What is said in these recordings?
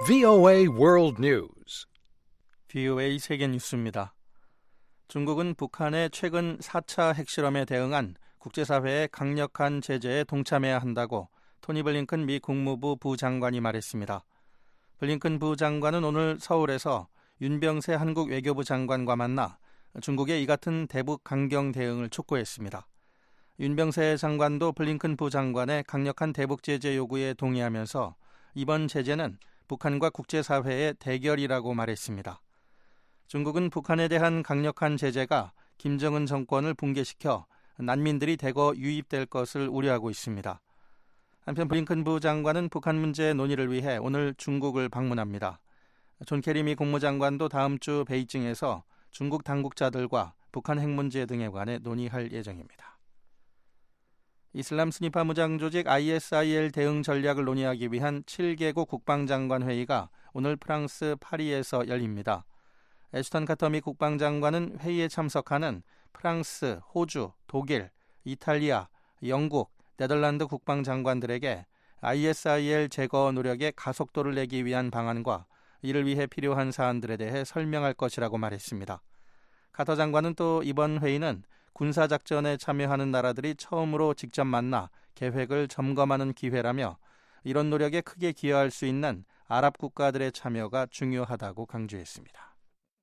VOA World News. VOA 세계 뉴스입니다. 중국은 북한의 최근 4차 핵실험에 대응한 국제사회의 강력한 제재에 동참해야 한다고 토니 블링컨 미 국무부 부장관이 말했습니다. 블링컨 부장관은 오늘 서울에서 윤병세 한국 외교부 장관과 만나 중국의 이 같은 대북 강경 대응을 촉구했습니다. 윤병세 장관도 블링컨 부장관의 강력한 대북 제재 요구에 동의하면서 이번 제재는 북한과 국제사회의 대결이라고 말했습니다. 중국은 북한에 대한 강력한 제재가 김정은 정권을 붕괴시켜 난민들이 대거 유입될 것을 우려하고 있습니다. 한편 블링컨 부장관은 북한 문제 논의를 위해 오늘 중국을 방문합니다. 존 케리 미 국무장관도 다음 주 베이징에서 중국 당국자들과 북한 핵 문제 등에 관해 논의할 예정입니다. 이슬람 스니파 무장 조직 ISIL 대응 전략을 논의하기 위한 7개국 국방장관 회의가 오늘 프랑스 파리에서 열립니다. 애슈턴 카터 미 국방장관은 회의에 참석하는 프랑스, 호주, 독일, 이탈리아, 영국, 네덜란드 국방장관들에게 ISIL 제거 노력에 가속도를 내기 위한 방안과 이를 위해 필요한 사안들에 대해 설명할 것이라고 말했습니다. 카터 장관은 또 이번 회의는 군사작전에 참여하는 나라들이 처음으로 직접 만나 계획을 점검하는 기회라며 이런 노력에 크게 기여할 수 있는 아랍 국가들의 참여가 중요하다고 강조했습니다.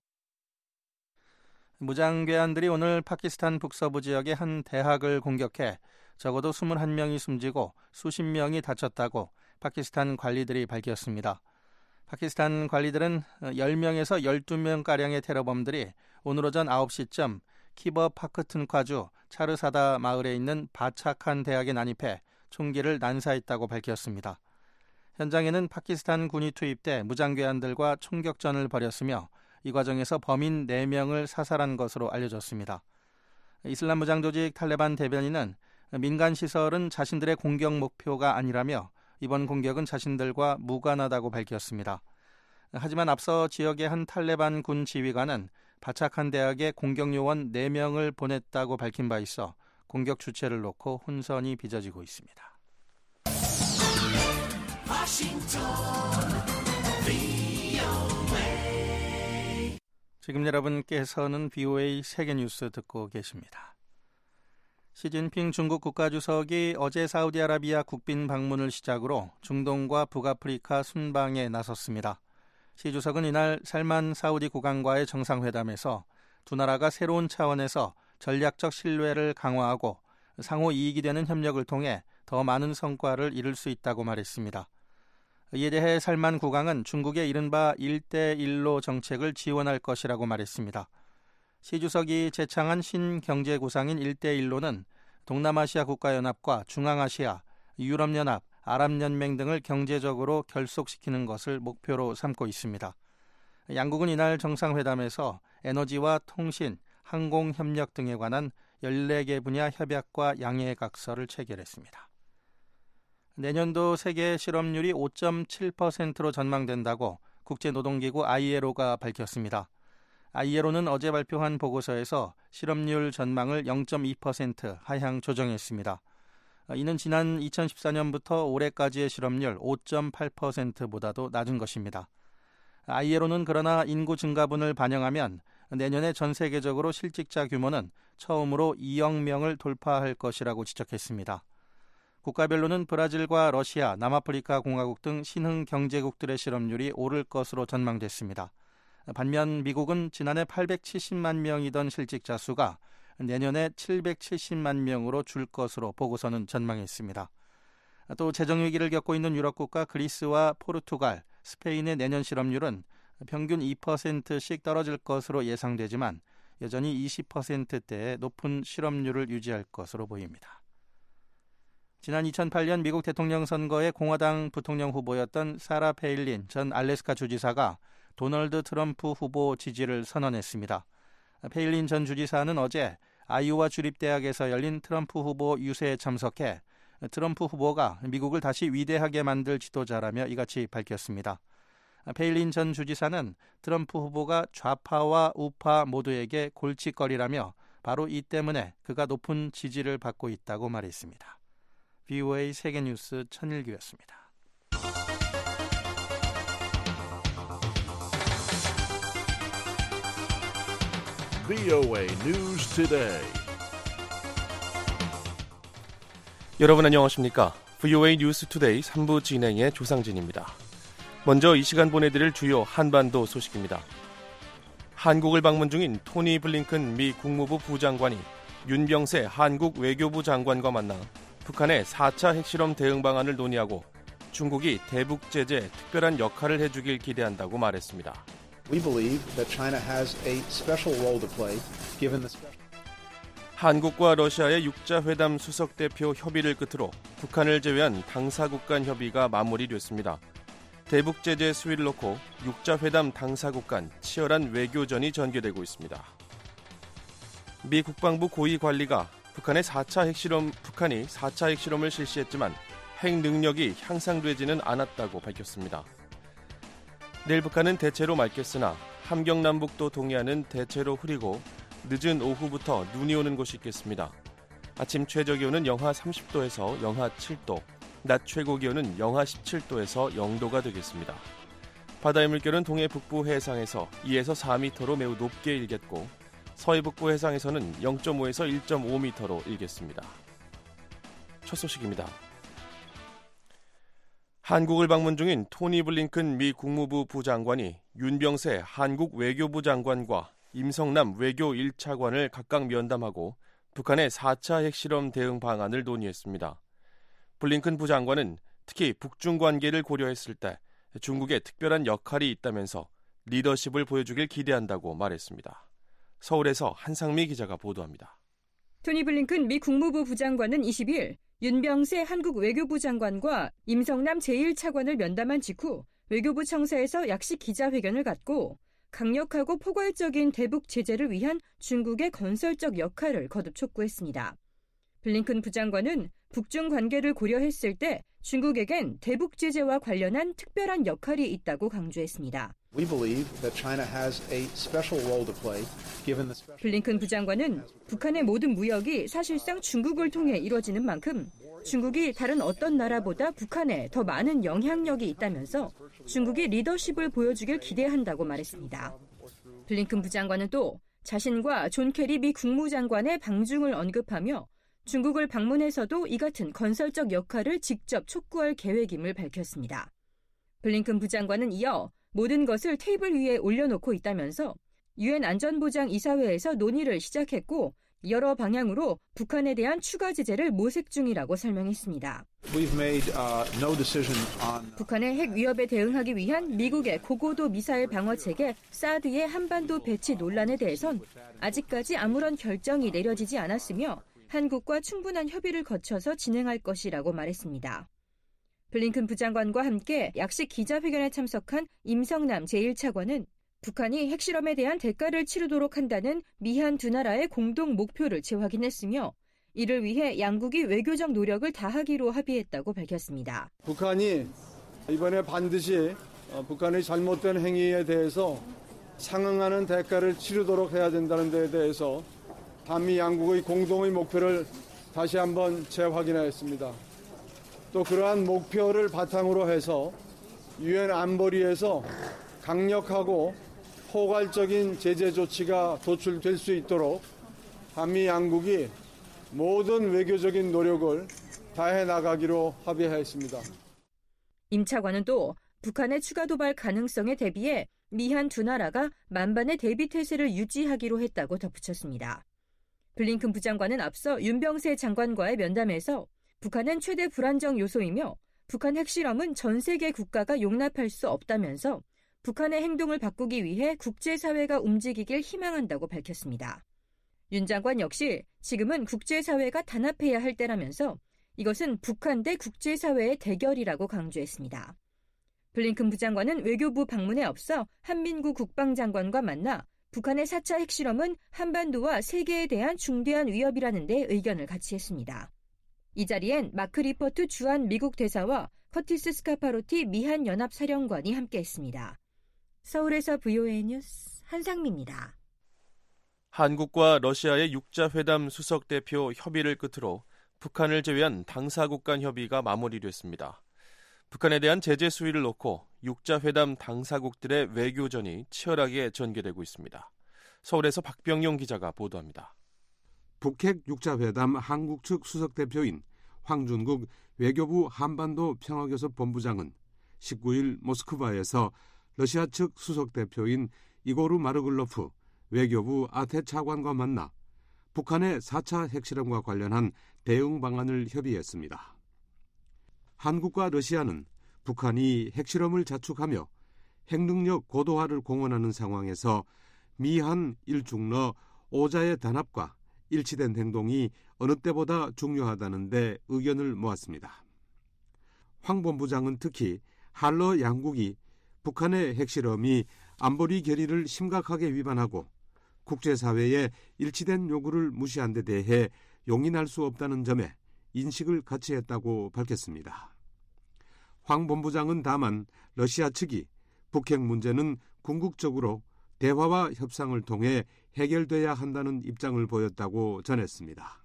무장괴한들이 오늘 파키스탄 북서부 지역의 한 대학을 공격해 적어도 21명이 숨지고 수십 명이 다쳤다고 파키스탄 관리들이 밝혔습니다. 파키스탄 관리들은 10명에서 12명가량의 테러범들이 오늘 오전 9시쯤 키버 파크툰콰주 차르사다 마을에 있는 바차칸 대학에 난입해 총기를 난사했다고 밝혔습니다. 현장에는 파키스탄 군이 투입돼 무장괴한들과 총격전을 벌였으며 이 과정에서 범인 4명을 사살한 것으로 알려졌습니다. 이슬람 무장조직 탈레반 대변인은 민간 시설은 자신들의 공격 목표가 아니라며 이번 공격은 자신들과 무관하다고 밝혔습니다. 하지만 앞서 지역의 한 탈레반 군 지휘관은 바차칸 대학에 공격요원 4명을 보냈다고 밝힌 바 있어 공격 주체를 놓고 혼선이 빚어지고 있습니다. 지금 여러분께서는 VOA 세계뉴스 듣고 계십니다. 시진핑 중국 국가주석이 어제 사우디아라비아 국빈 방문을 시작으로 중동과 북아프리카 순방에 나섰습니다. 시 주석은 이날 살만 사우디 국왕과의 정상회담에서 두 나라가 새로운 차원에서 전략적 신뢰를 강화하고 상호 이익이 되는 협력을 통해 더 많은 성과를 이룰 수 있다고 말했습니다. 이에 대해 살만 국왕은 중국의 이른바 1대1로 정책을 지원할 것이라고 말했습니다. 시 주석이 제창한 신경제구상인 1대1로는 동남아시아 국가연합과 중앙아시아, 유럽연합, 아랍연맹 등을 경제적으로 결속시키는 것을 목표로 삼고 있습니다. 양국은 이날 정상회담에서 에너지와 통신, 항공협력 등에 관한 14개 분야 협약과 양해각서를 체결했습니다. 내년도 세계 실업률이 5.7%로 전망된다고 국제노동기구 ILO가 밝혔습니다. ILO는 어제 발표한 보고서에서 실업률 전망을 0.2% 하향 조정했습니다. 이는 지난 2014년부터 올해까지의 실업률 5.8%보다도 낮은 것입니다. ILO는 그러나 인구 증가분을 반영하면 내년에 전 세계적으로 실직자 규모는 처음으로 2억 명을 돌파할 것이라고 지적했습니다. 국가별로는 브라질과 러시아, 남아프리카 공화국 등 신흥 경제국들의 실업률이 오를 것으로 전망됐습니다. 반면 미국은 지난해 870만 명이던 실직자 수가 내년에 770만 명으로 줄 것으로 보고서는 전망했습니다. 또 재정위기를 겪고 있는 유럽 국가 그리스와 포르투갈, 스페인의 내년 실업률은 평균 2%씩 떨어질 것으로 예상되지만 여전히 20%대의 높은 실업률을 유지할 것으로 보입니다. 지난 2008년 미국 대통령 선거의 공화당 부통령 후보였던 사라 페일린 전 알래스카 주지사가 도널드 트럼프 후보 지지를 선언했습니다. 페일린 전 주지사는 어제 아이오와 주립대학에서 열린 트럼프 후보 유세에 참석해 트럼프 후보가 미국을 다시 위대하게 만들 지도자라며 이같이 밝혔습니다. 페일린 전 주지사는 트럼프 후보가 좌파와 우파 모두에게 골칫거리라며 바로 이 때문에 그가 높은 지지를 받고 있다고 말했습니다. VOA 세계뉴스 천일규였습니다. VOA News Today. 여러분 안녕하십니까? VOA 뉴스 투데이 3부 진행의 조상진입니다. 먼저 이 시간 보내드릴 주요 한반도 소식입니다. 한국을 방문 중인 토니 블링컨 미 국무부 부장관이 윤병세 한국 외교부 장관과 만나 북한의 4차 핵실험 대응 방안을 논의하고 중국이 대북 제재에 특별한 역할을 해주길 기대한다고 말했습니다. We believe that China has a special role to play given the special... 한국과 러시아의 육자회담 수석대표 협의를 끝으로 북한을 제외한 당사국 간 협의가 마무리됐습니다. 대북 제재 수위를 놓고 육자회담 당사국 간 치열한 외교전이 전개되고 있습니다. 미 국방부 고위 관리가 북한이 4차 핵실험을 실시했지만 핵 능력이 향상되지는 않았다고 밝혔습니다. 내일 북한은 대체로 맑겠으나 함경남북도 동해안은 대체로 흐리고 늦은 오후부터 눈이 오는 곳이 있겠습니다. 아침 최저기온은 영하 30도에서 영하 7도, 낮 최고기온은 영하 17도에서 0도가 되겠습니다. 바다의 물결은 동해 북부 해상에서 2에서 4m로 매우 높게 일겠고 서해 북부 해상에서는 0.5에서 1.5m로 일겠습니다. 첫 소식입니다. 한국을 방문 중인 토니 블링컨 미 국무부 부장관이 윤병세 한국 외교부 장관과 임성남 외교 1차관을 각각 면담하고 북한의 4차 핵실험 대응 방안을 논의했습니다. 블링컨 부장관은 특히 북중 관계를 고려했을 때 중국의 특별한 역할이 있다면서 리더십을 보여주길 기대한다고 말했습니다. 서울에서 한상미 기자가 보도합니다. 토니 블링컨 미 국무부 부장관은 20일 윤병세 한국 외교부 장관과 임성남 제1차관을 면담한 직후 외교부 청사에서 약식 기자회견을 갖고 강력하고 포괄적인 대북 제재를 위한 중국의 건설적 역할을 거듭 촉구했습니다. 블링컨 부장관은 북중 관계를 고려했을 때 중국에겐 대북 제재와 관련한 특별한 역할이 있다고 강조했습니다. We believe that China has a special role to play given the special... 블링컨 부장관은 북한의 모든 무역이 사실상 중국을 통해 이루어지는 만큼 중국이 다른 어떤 나라보다 북한에 더 많은 영향력이 있다면서 중국이 리더십을 보여주길 기대한다고 말했습니다. 블링컨 부장관은 또 자신과 존 케리 미 국무장관의 방중을 언급하며 중국을 방문해서도 이 같은 건설적 역할을 직접 촉구할 계획임을 밝혔습니다. 블링컨 부장관은 이어 모든 것을 테이블 위에 올려놓고 있다면서 유엔 안전보장이사회에서 논의를 시작했고 여러 방향으로 북한에 대한 추가 제재를 모색 중이라고 설명했습니다. We've made no decision on... 북한의 핵 위협에 대응하기 위한 미국의 고고도 미사일 방어 체계 사드의 한반도 배치 논란에 대해선 아직까지 아무런 결정이 내려지지 않았으며 한국과 충분한 협의를 거쳐서 진행할 것이라고 말했습니다. 블링컨 부장관과 함께 약식 기자회견에 참석한 임성남 제1차관은 북한이 핵실험에 대한 대가를 치르도록 한다는 미한 두 나라의 공동 목표를 재확인했으며 이를 위해 양국이 외교적 노력을 다하기로 합의했다고 밝혔습니다. 북한이 이번에 반드시 북한의 잘못된 행위에 대해서 상응하는 대가를 치르도록 해야 된다는 데에 대해서 한미 양국의 공동의 목표를 다시 한번 재확인하였습니다. 또 그러한 목표를 바탕으로 해서 유엔 안보리에서 강력하고 포괄적인 제재 조치가 도출될 수 있도록 한미 양국이 모든 외교적인 노력을 다해 나가기로 합의하였습니다. 임 차관은 또 북한의 추가 도발 가능성에 대비해 미한 두 나라가 만반의 대비 태세를 유지하기로 했다고 덧붙였습니다. 블링컨 부장관은 앞서 윤병세 장관과의 면담에서 북한은 최대 불안정 요소이며 북한 핵실험은 전 세계 국가가 용납할 수 없다면서 북한의 행동을 바꾸기 위해 국제사회가 움직이길 희망한다고 밝혔습니다. 윤 장관 역시 지금은 국제사회가 단합해야 할 때라면서 이것은 북한 대 국제사회의 대결이라고 강조했습니다. 블링컨 부장관은 외교부 방문에 앞서 한민구 국방장관과 만나 북한의 4차 핵실험은 한반도와 세계에 대한 중대한 위협이라는 데 의견을 같이 했습니다. 이 자리엔 마크 리퍼트 주한 미국 대사와 커티스 스카파로티 미한 연합사령관이 함께했습니다. 서울에서 VOA 뉴스 한상미입니다. 한국과 러시아의 육자회담 수석대표 협의를 끝으로 북한을 제외한 당사국 간 협의가 마무리됐습니다. 북한에 대한 제재 수위를 놓고 육자회담 당사국들의 외교전이 치열하게 전개되고 있습니다. 서울에서 박병용 기자가 보도합니다. 북핵 6자 회담 한국 측 수석대표인 황준국 외교부 한반도 평화교섭 본부장은 19일 모스크바에서 러시아 측 수석대표인 이고르 마르글로프 외교부 아테 차관과 만나 북한의 4차 핵실험과 관련한 대응 방안을 협의했습니다. 한국과 러시아는 북한이 핵실험을 자축하며 핵능력 고도화를 공언하는 상황에서 미한 일중러 5자의 단합과 일치된 행동이 어느 때보다 중요하다는 데 의견을 모았습니다. 황 본부장은 특히 한러 양국이 북한의 핵실험이 안보리 결의를 심각하게 위반하고 국제사회의 일치된 요구를 무시한 데 대해 용인할 수 없다는 점에 인식을 같이 했다고 밝혔습니다. 황 본부장은 다만 러시아 측이 북핵 문제는 궁극적으로 대화와 협상을 통해 해결돼야 한다는 입장을 보였다고 전했습니다.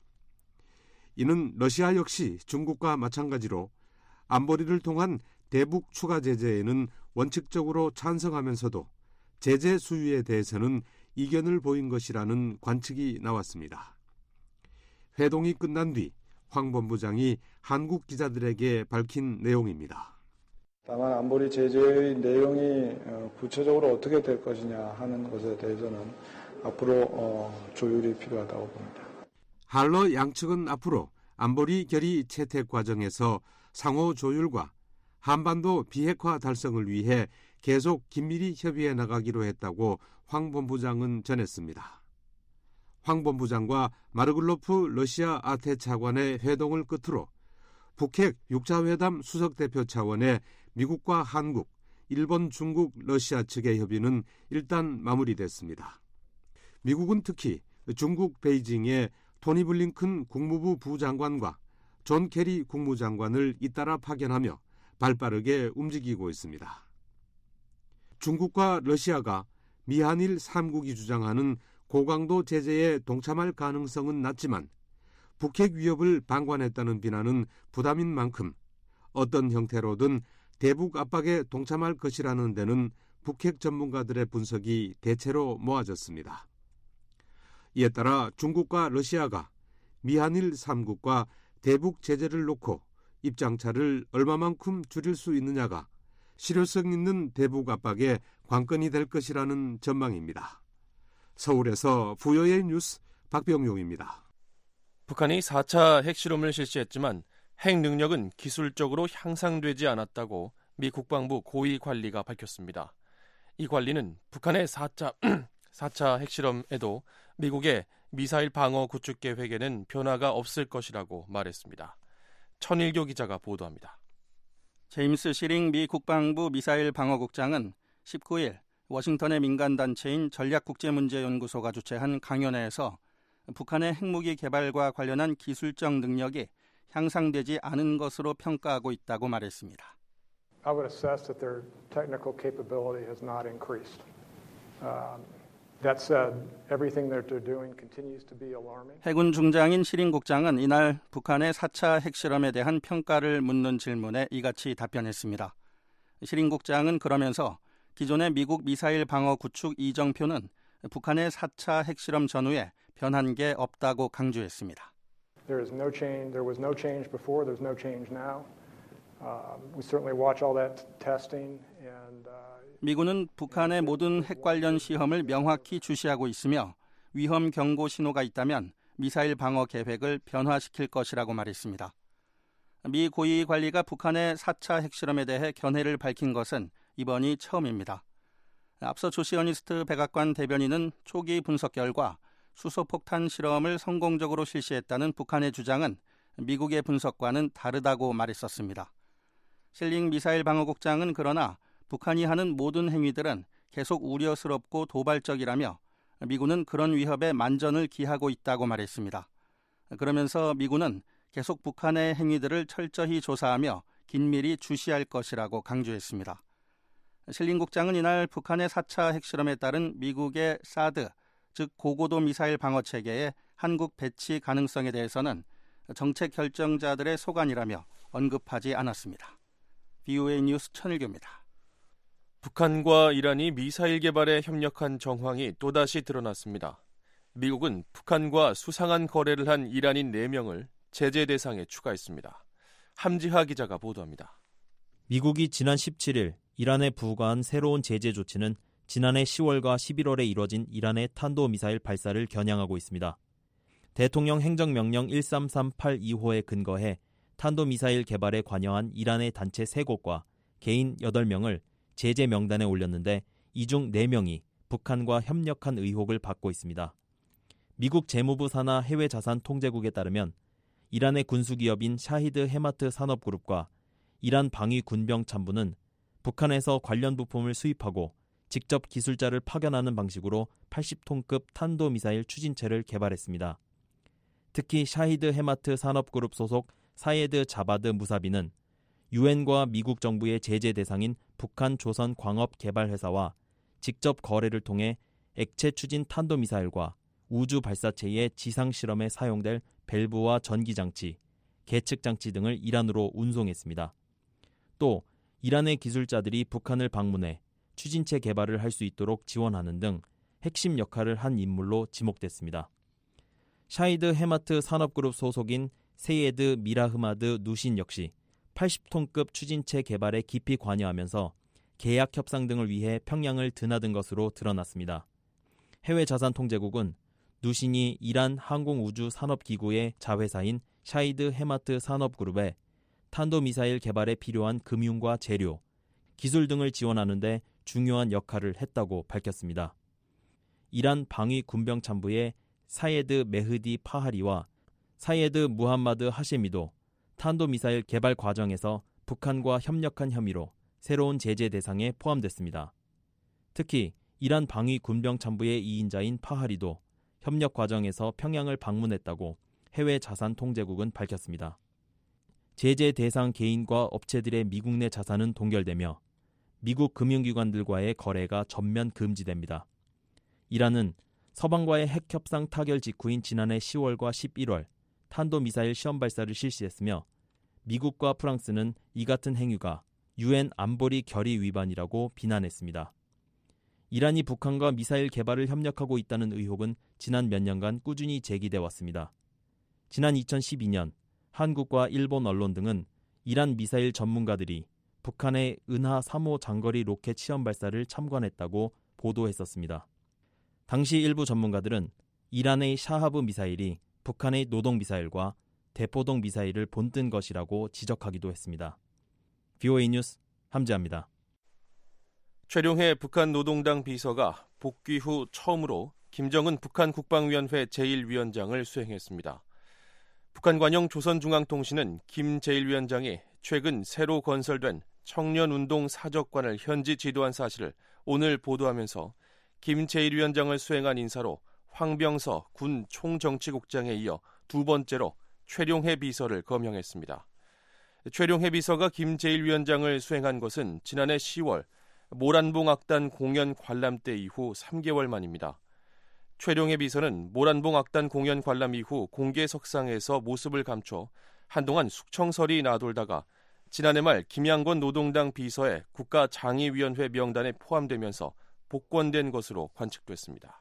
이는 러시아 역시 중국과 마찬가지로 안보리를 통한 대북 추가 제재에는 원칙적으로 찬성하면서도 제재 수위에 대해서는 이견을 보인 것이라는 관측이 나왔습니다. 회동이 끝난 뒤 황 본부장이 한국 기자들에게 밝힌 내용입니다. 다만 안보리 제재의 내용이 구체적으로 어떻게 될 것이냐 하는 것에 대해서는 앞으로 조율이 필요하다고 봅니다. 한러 양측은 앞으로 안보리 결의 채택 과정에서 상호 조율과 한반도 비핵화 달성을 위해 계속 긴밀히 협의해 나가기로 했다고 황 본부장은 전했습니다. 황 본부장과 마르글로프 러시아 아테 차관의 회동을 끝으로 북핵 6자 회담 수석대표 차원의 미국과 한국, 일본, 중국, 러시아 측의 협의는 일단 마무리됐습니다. 미국은 특히 중국 베이징에 토니 블링컨 국무부 부장관과 존 케리 국무장관을 잇따라 파견하며 발빠르게 움직이고 있습니다. 중국과 러시아가 미한일 3국이 주장하는 고강도 제재에 동참할 가능성은 낮지만 북핵 위협을 방관했다는 비난은 부담인 만큼 어떤 형태로든 대북 압박에 동참할 것이라는 데는 북핵 전문가들의 분석이 대체로 모아졌습니다. 이에 따라 중국과 러시아가 미한일 3국과 대북 제재를 놓고 입장차를 얼마만큼 줄일 수 있느냐가 실효성 있는 대북 압박의 관건이 될 것이라는 전망입니다. 서울에서 부여의 뉴스 박병용입니다. 북한이 4차 핵실험을 실시했지만 핵 능력은 기술적으로 향상되지 않았다고 미 국방부 고위 관리가 밝혔습니다. 이 관리는 북한의 4차 핵실험에도 미국의 미사일 방어 구축 계획에는 변화가 없을 것이라고 말했습니다. 천일교 기자가 보도합니다. 제임스 시링 미 국방부 미사일 방어국장은 19일 워싱턴의 민간단체인 전략국제문제연구소가 주최한 강연회에서 북한의 핵무기 개발과 관련한 기술적 능력이 향상되지 않은 것으로 평가하고 있다고 말했습니다. I would assess that their technical capability has not increased. That said, everything that they're doing continues to be alarming. 해군 중장인 시링 국장은 이날 북한의 4차 핵실험에 대한 평가를 묻는 질문에 이같이 답변했습니다. 시링 국장은 그러면서 기존의 미국 미사일 방어 구축 이정표는 북한의 4차 핵실험 전후에 변한 게 없다고 강조했습니다. There was no change before, there's no change now. We certainly watch all that testing and 미군은 북한의 모든 핵 관련 시험을 명확히 주시하고 있으며 위험 경고 신호가 있다면 미사일 방어 계획을 변화시킬 것이라고 말했습니다. 미 고위 관리가 북한의 4차 핵실험에 대해 견해를 밝힌 것은 이번이 처음입니다. 앞서 조시어니스트 백악관 대변인은 초기 분석 결과 수소폭탄 실험을 성공적으로 실시했다는 북한의 주장은 미국의 분석과는 다르다고 말했었습니다. 실링 미사일 방어국장은 그러나 북한이 하는 모든 행위들은 계속 우려스럽고 도발적이라며 미군은 그런 위협에 만전을 기하고 있다고 말했습니다. 그러면서 미군은 계속 북한의 행위들을 철저히 조사하며 긴밀히 주시할 것이라고 강조했습니다. 실링 국장은 이날 북한의 4차 핵실험에 따른 미국의 사드, 즉 고고도 미사일 방어 체계의 한국 배치 가능성에 대해서는 정책 결정자들의 소관이라며 언급하지 않았습니다. VOA 뉴스 천일교입니다. 북한과 이란이 미사일 개발에 협력한 정황이 또다시 드러났습니다. 미국은 북한과 수상한 거래를 한 이란인 4명을 제재 대상에 추가했습니다. 함지하 기자가 보도합니다. 미국이 지난 17일 이란에 부과한 새로운 제재 조치는 지난해 10월과 11월에 이뤄진 이란의 탄도미사일 발사를 겨냥하고 있습니다. 대통령 행정명령 13382호에 근거해 탄도미사일 개발에 관여한 이란의 단체 3곳과 개인 8명을 제재 명단에 올렸는데 이 중 4명이 북한과 협력한 의혹을 받고 있습니다. 미국 재무부 산하 해외자산통제국에 따르면 이란의 군수기업인 샤히드 헤마트 산업그룹과 이란 방위 군병 참부는 북한에서 관련 부품을 수입하고 직접 기술자를 파견하는 방식으로 80톤급 탄도미사일 추진체를 개발했습니다. 특히 샤히드 헤마트 산업그룹 소속 사예드 자바드 무사비는 유엔과 미국 정부의 제재 대상인 북한 조선 광업 개발 회사와 직접 거래를 통해 액체 추진 탄도미사일과 우주 발사체의 지상 실험에 사용될 밸브와 전기장치, 계측장치 등을 이란으로 운송했습니다. 또 이란의 기술자들이 북한을 방문해 추진체 개발을 할 수 있도록 지원하는 등 핵심 역할을 한 인물로 지목됐습니다. 샤히드 헤마트 산업그룹 소속인 세예드 미라흐마드 누신 역시 80톤급 추진체 개발에 깊이 관여하면서 계약 협상 등을 위해 평양을 드나든 것으로 드러났습니다. 해외자산통제국은 누신이 이란 항공우주산업기구의 자회사인 샤히드 헤마트 산업그룹에 탄도미사일 개발에 필요한 금융과 재료, 기술 등을 지원하는 데 중요한 역할을 했다고 밝혔습니다. 이란 방위 군병 참부의 사예드 메흐디 파하리와 사예드 무함마드 하셰미도 탄도미사일 개발 과정에서 북한과 협력한 혐의로 새로운 제재 대상에 포함됐습니다. 특히 이란 방위 군병 참부의 2인자인 파하리도 협력 과정에서 평양을 방문했다고 해외자산통제국은 밝혔습니다. 제재 대상 개인과 업체들의 미국 내 자산은 동결되며 미국 금융기관들과의 거래가 전면 금지됩니다. 이란은 서방과의 핵협상 타결 직후인 지난해 10월과 11월 탄도미사일 시험 발사를 실시했으며 미국과 프랑스는 이 같은 행위가 유엔 안보리 결의 위반이라고 비난했습니다. 이란이 북한과 미사일 개발을 협력하고 있다는 의혹은 지난 몇 년간 꾸준히 제기돼 왔습니다. 지난 2012년 한국과 일본 언론 등은 이란 미사일 전문가들이 북한의 은하 3호 장거리 로켓 시험 발사를 참관했다고 보도했었습니다. 당시 일부 전문가들은 이란의 샤하브 미사일이 북한의 노동 미사일과 대포동 미사일을 본뜬 것이라고 지적하기도 했습니다. VOA 뉴스 함지아입니다. 최룡해 북한 노동당 비서가 복귀 후 처음으로 김정은 북한 국방위원회 제1위원장을 수행했습니다. 북한 관영 조선중앙통신은 김 제1위원장이 최근 새로 건설된 청년운동 사적관을 현지 지도한 사실을 오늘 보도하면서 김 제1위원장을 수행한 인사로 황병서 군 총정치국장에 이어 두 번째로 최룡해 비서를 거명했습니다. 최룡해 비서가 김 제1위원장을 수행한 것은 지난해 10월 모란봉 악단 공연 관람 때 이후 3개월 만입니다. 최룡해 비서는 모란봉 악단 공연 관람 이후 공개석상에서 모습을 감춰 한동안 숙청설이 나돌다가 지난해 말 김양권 노동당 비서의 국가장의위원회 명단에 포함되면서 복권된 것으로 관측됐습니다.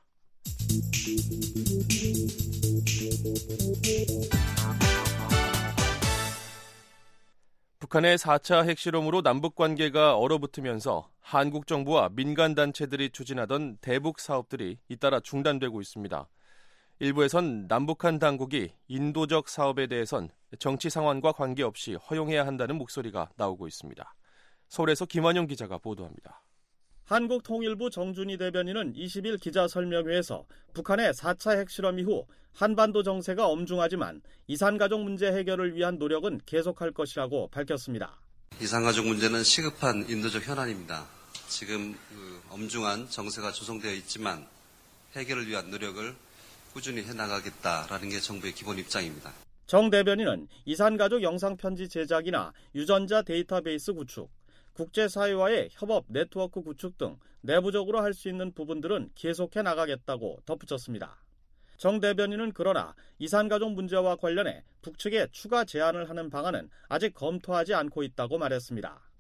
북한의 4차 핵실험으로 남북관계가 얼어붙으면서 한국 정부와 민간단체들이 추진하던 대북 사업들이 잇따라 중단되고 있습니다. 일부에선 남북한 당국이 인도적 사업에 대해선 정치 상황과 관계없이 허용해야 한다는 목소리가 나오고 있습니다. 서울에서 김환영 기자가 보도합니다. 한국통일부 정준희 대변인은 20일 기자설명회에서 북한의 4차 핵실험 이후 한반도 정세가 엄중하지만 이산가족 문제 해결을 위한 노력은 계속할 것이라고 밝혔습니다. 이산가족 문제는 시급한 인도적 현안입니다. 지금 엄중한 정세가 조성되어 있지만 해결을 위한 노력을 꾸준히 해나가겠다라는 게 정부의 기본 입장입니다. 정 대변인은 이산가족 영상편지 제작이나 유전자 데이터베이스 구축, 국제사회와의 협업 네트워크 구축 등 내부적으로 할 수 있는 부분들은 계속해 나가겠다고 덧붙였습니다. 정 대변인은 그러나 이산가족 문제와 관련해 북측에 추가 제안을 하는 방안은 아직 검토하지 않고 있다고 말했습니다.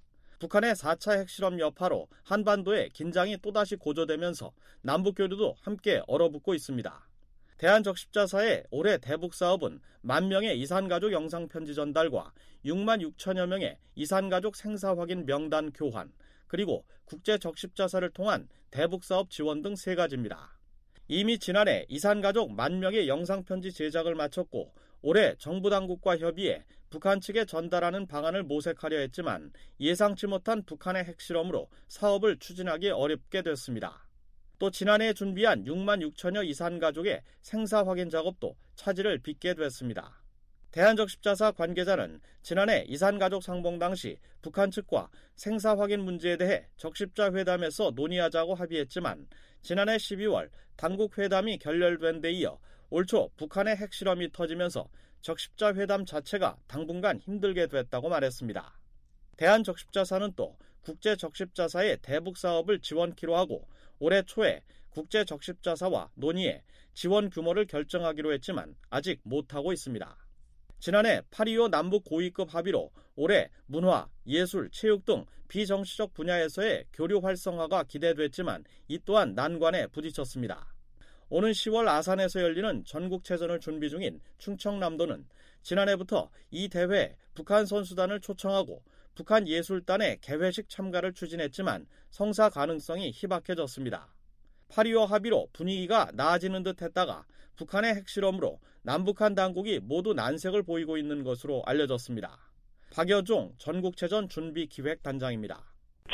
북한의 4차 핵실험 여파로 한반도의 긴장이 또다시 고조되면서 남북교류도 함께 얼어붙고 있습니다. 대한적십자사의 올해 대북 사업은 10,000명의 이산가족 영상편지 전달과 66,000여 명의 이산가족 생사 확인 명단 교환, 그리고 국제적십자사를 통한 대북 사업 지원 등 3가지입니다. 이미 지난해 이산가족 10,000명의 영상편지 제작을 마쳤고 올해 정부 당국과 협의해 북한 측에 전달하는 방안을 모색하려 했지만 예상치 못한 북한의 핵실험으로 사업을 추진하기 어렵게 됐습니다. 또 지난해 준비한 66,000여 이산가족의 생사 확인 작업도 차질을 빚게 됐습니다. 대한적십자사 관계자는 지난해 이산가족 상봉 당시 북한 측과 생사 확인 문제에 대해 적십자 회담에서 논의하자고 합의했지만 지난해 12월 당국 회담이 결렬된 데 이어 올 초 북한의 핵실험이 터지면서 적십자 회담 자체가 당분간 힘들게 됐다고 말했습니다. 대한적십자사는 또 국제적십자사의 대북 사업을 지원키로 하고 올해 초에 국제적십자사와 논의해 지원 규모를 결정하기로 했지만 아직 못하고 있습니다. 지난해 8.25 남북 고위급 합의로 올해 문화, 예술, 체육 등 비정치적 분야에서의 교류 활성화가 기대됐지만 이 또한 난관에 부딪혔습니다. 오는 10월 아산에서 열리는 전국체전을 준비 중인 충청남도는 지난해부터 이 대회에 북한 선수단을 초청하고 북한 예술단의 개회식 참가를 추진했지만 성사 가능성이 희박해졌습니다. 8.25 합의로 분위기가 나아지는 듯 했다가 북한의 핵실험으로 남북한 당국이 모두 난색을 보이고 있는 것으로 알려졌습니다. 박여종 전국체전 준비기획단장입니다.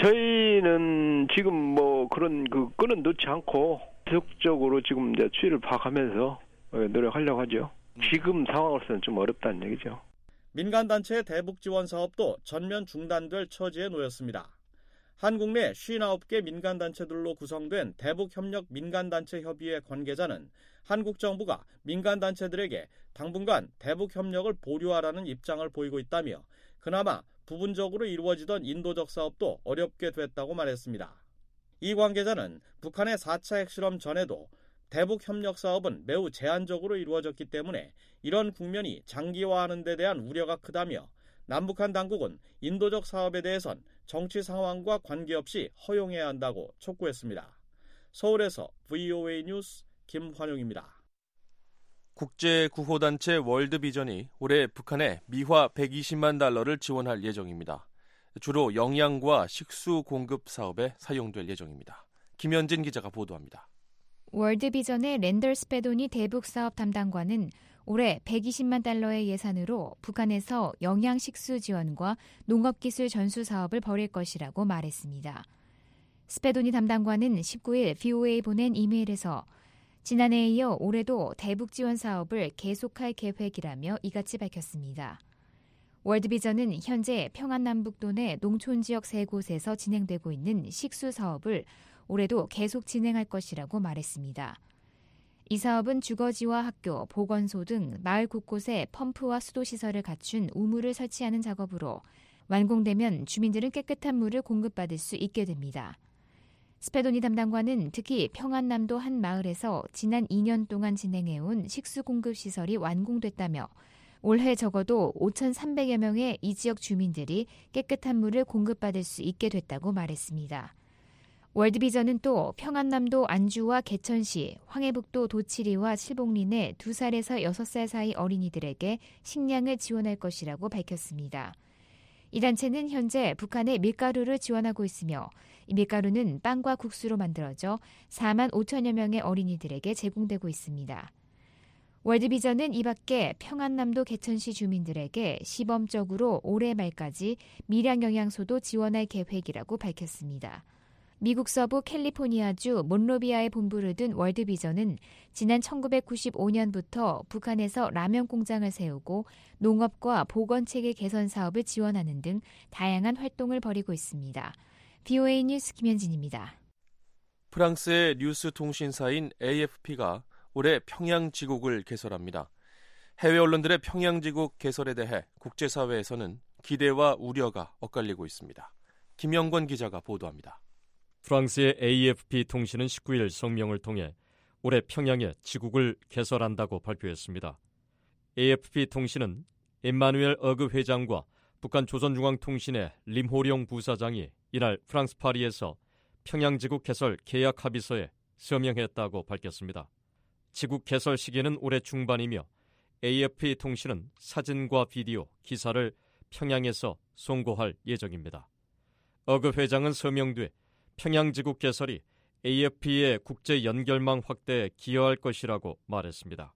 저희는 지금 그런 끈은 넣지 않고 지속적으로 지금 이제 추이를 파악하면서 노력하려고 하죠. 지금 상황으로서는 좀 어렵다는 얘기죠. 민간단체의 대북 지원 사업도 전면 중단될 처지에 놓였습니다. 한국 내 59개 민간단체들로 구성된 대북협력 민간단체 협의회 관계자는 한국 정부가 민간단체들에게 당분간 대북협력을 보류하라는 입장을 보이고 있다며 그나마 부분적으로 이루어지던 인도적 사업도 어렵게 됐다고 말했습니다. 이 관계자는 북한의 4차 핵실험 전에도 대북협력 사업은 매우 제한적으로 이루어졌기 때문에 이런 국면이 장기화하는 데 대한 우려가 크다며 남북한 당국은 인도적 사업에 대해선 정치 상황과 관계없이 허용해야 한다고 촉구했습니다. 서울에서 VOA 뉴스 김환용입니다. 국제구호단체 월드비전이 올해 북한에 미화 120만 달러를 지원할 예정입니다. 주로 영양과 식수 공급 사업에 사용될 예정입니다. 김현진 기자가 보도합니다. 월드비전의 랜덜 스페도니 대북사업 담당관은 올해 120만 달러의 예산으로 북한에서 영양식수 지원과 농업기술 전수 사업을 벌일 것이라고 말했습니다. 스페도니 담당관은 19일 VOA에 보낸 이메일에서 지난해에 이어 올해도 대북 지원 사업을 계속할 계획이라며 이같이 밝혔습니다. 월드비전은 현재 평안남북도 내 농촌지역 3곳에서 진행되고 있는 식수 사업을 올해도 계속 진행할 것이라고 말했습니다. 이 사업은 주거지와 학교, 보건소 등 마을 곳곳에 펌프와 수도시설을 갖춘 우물을 설치하는 작업으로 완공되면 주민들은 깨끗한 물을 공급받을 수 있게 됩니다. 스페도니 담당관은 특히 평안남도 한 마을에서 지난 2년 동안 진행해온 식수 공급 시설이 완공됐다며 올해 적어도 5,300여 명의 이 지역 주민들이 깨끗한 물을 공급받을 수 있게 됐다고 말했습니다. 월드비전은 또 평안남도 안주와 개천시, 황해북도 도치리와 칠봉리 내 2살에서 6살 사이 어린이들에게 식량을 지원할 것이라고 밝혔습니다. 이 단체는 현재 북한에 밀가루를 지원하고 있으며 이 밀가루는 빵과 국수로 만들어져 4만 5천여 명의 어린이들에게 제공되고 있습니다. 월드비전은 이 밖에 평안남도 개천시 주민들에게 시범적으로 올해 말까지 밀양영양소도 지원할 계획이라고 밝혔습니다. 미국 서부 캘리포니아주 몬로비아에 본부를 둔 월드비전은 지난 1995년부터 북한에서 라면 공장을 세우고 농업과 보건체계 개선 사업을 지원하는 등 다양한 활동을 벌이고 있습니다. VOA 뉴스 김현진입니다. 프랑스의 뉴스 통신사인 AFP가 올해 평양지국을 개설합니다. 해외 언론들의 평양지국 개설에 대해 국제사회에서는 기대와 우려가 엇갈리고 있습니다. 김영권 기자가 보도합니다. 프랑스의 AFP 통신은 19일 성명을 통해 올해 평양에 지국을 개설한다고 발표했습니다. AFP 통신은 임마누엘 어그 회장과 북한 조선중앙통신의 림호룡 부사장이 이날 프랑스 파리에서 평양지국 개설 계약 합의서에 서명했다고 밝혔습니다. 지국 개설 시기는 올해 중반이며 AFP-통신은 사진과 비디오, 기사를 평양에서 송고할 예정입니다. 어그 회장은 서명 뒤 평양지국 개설이 AFP의 국제 연결망 확대에 기여할 것이라고 말했습니다.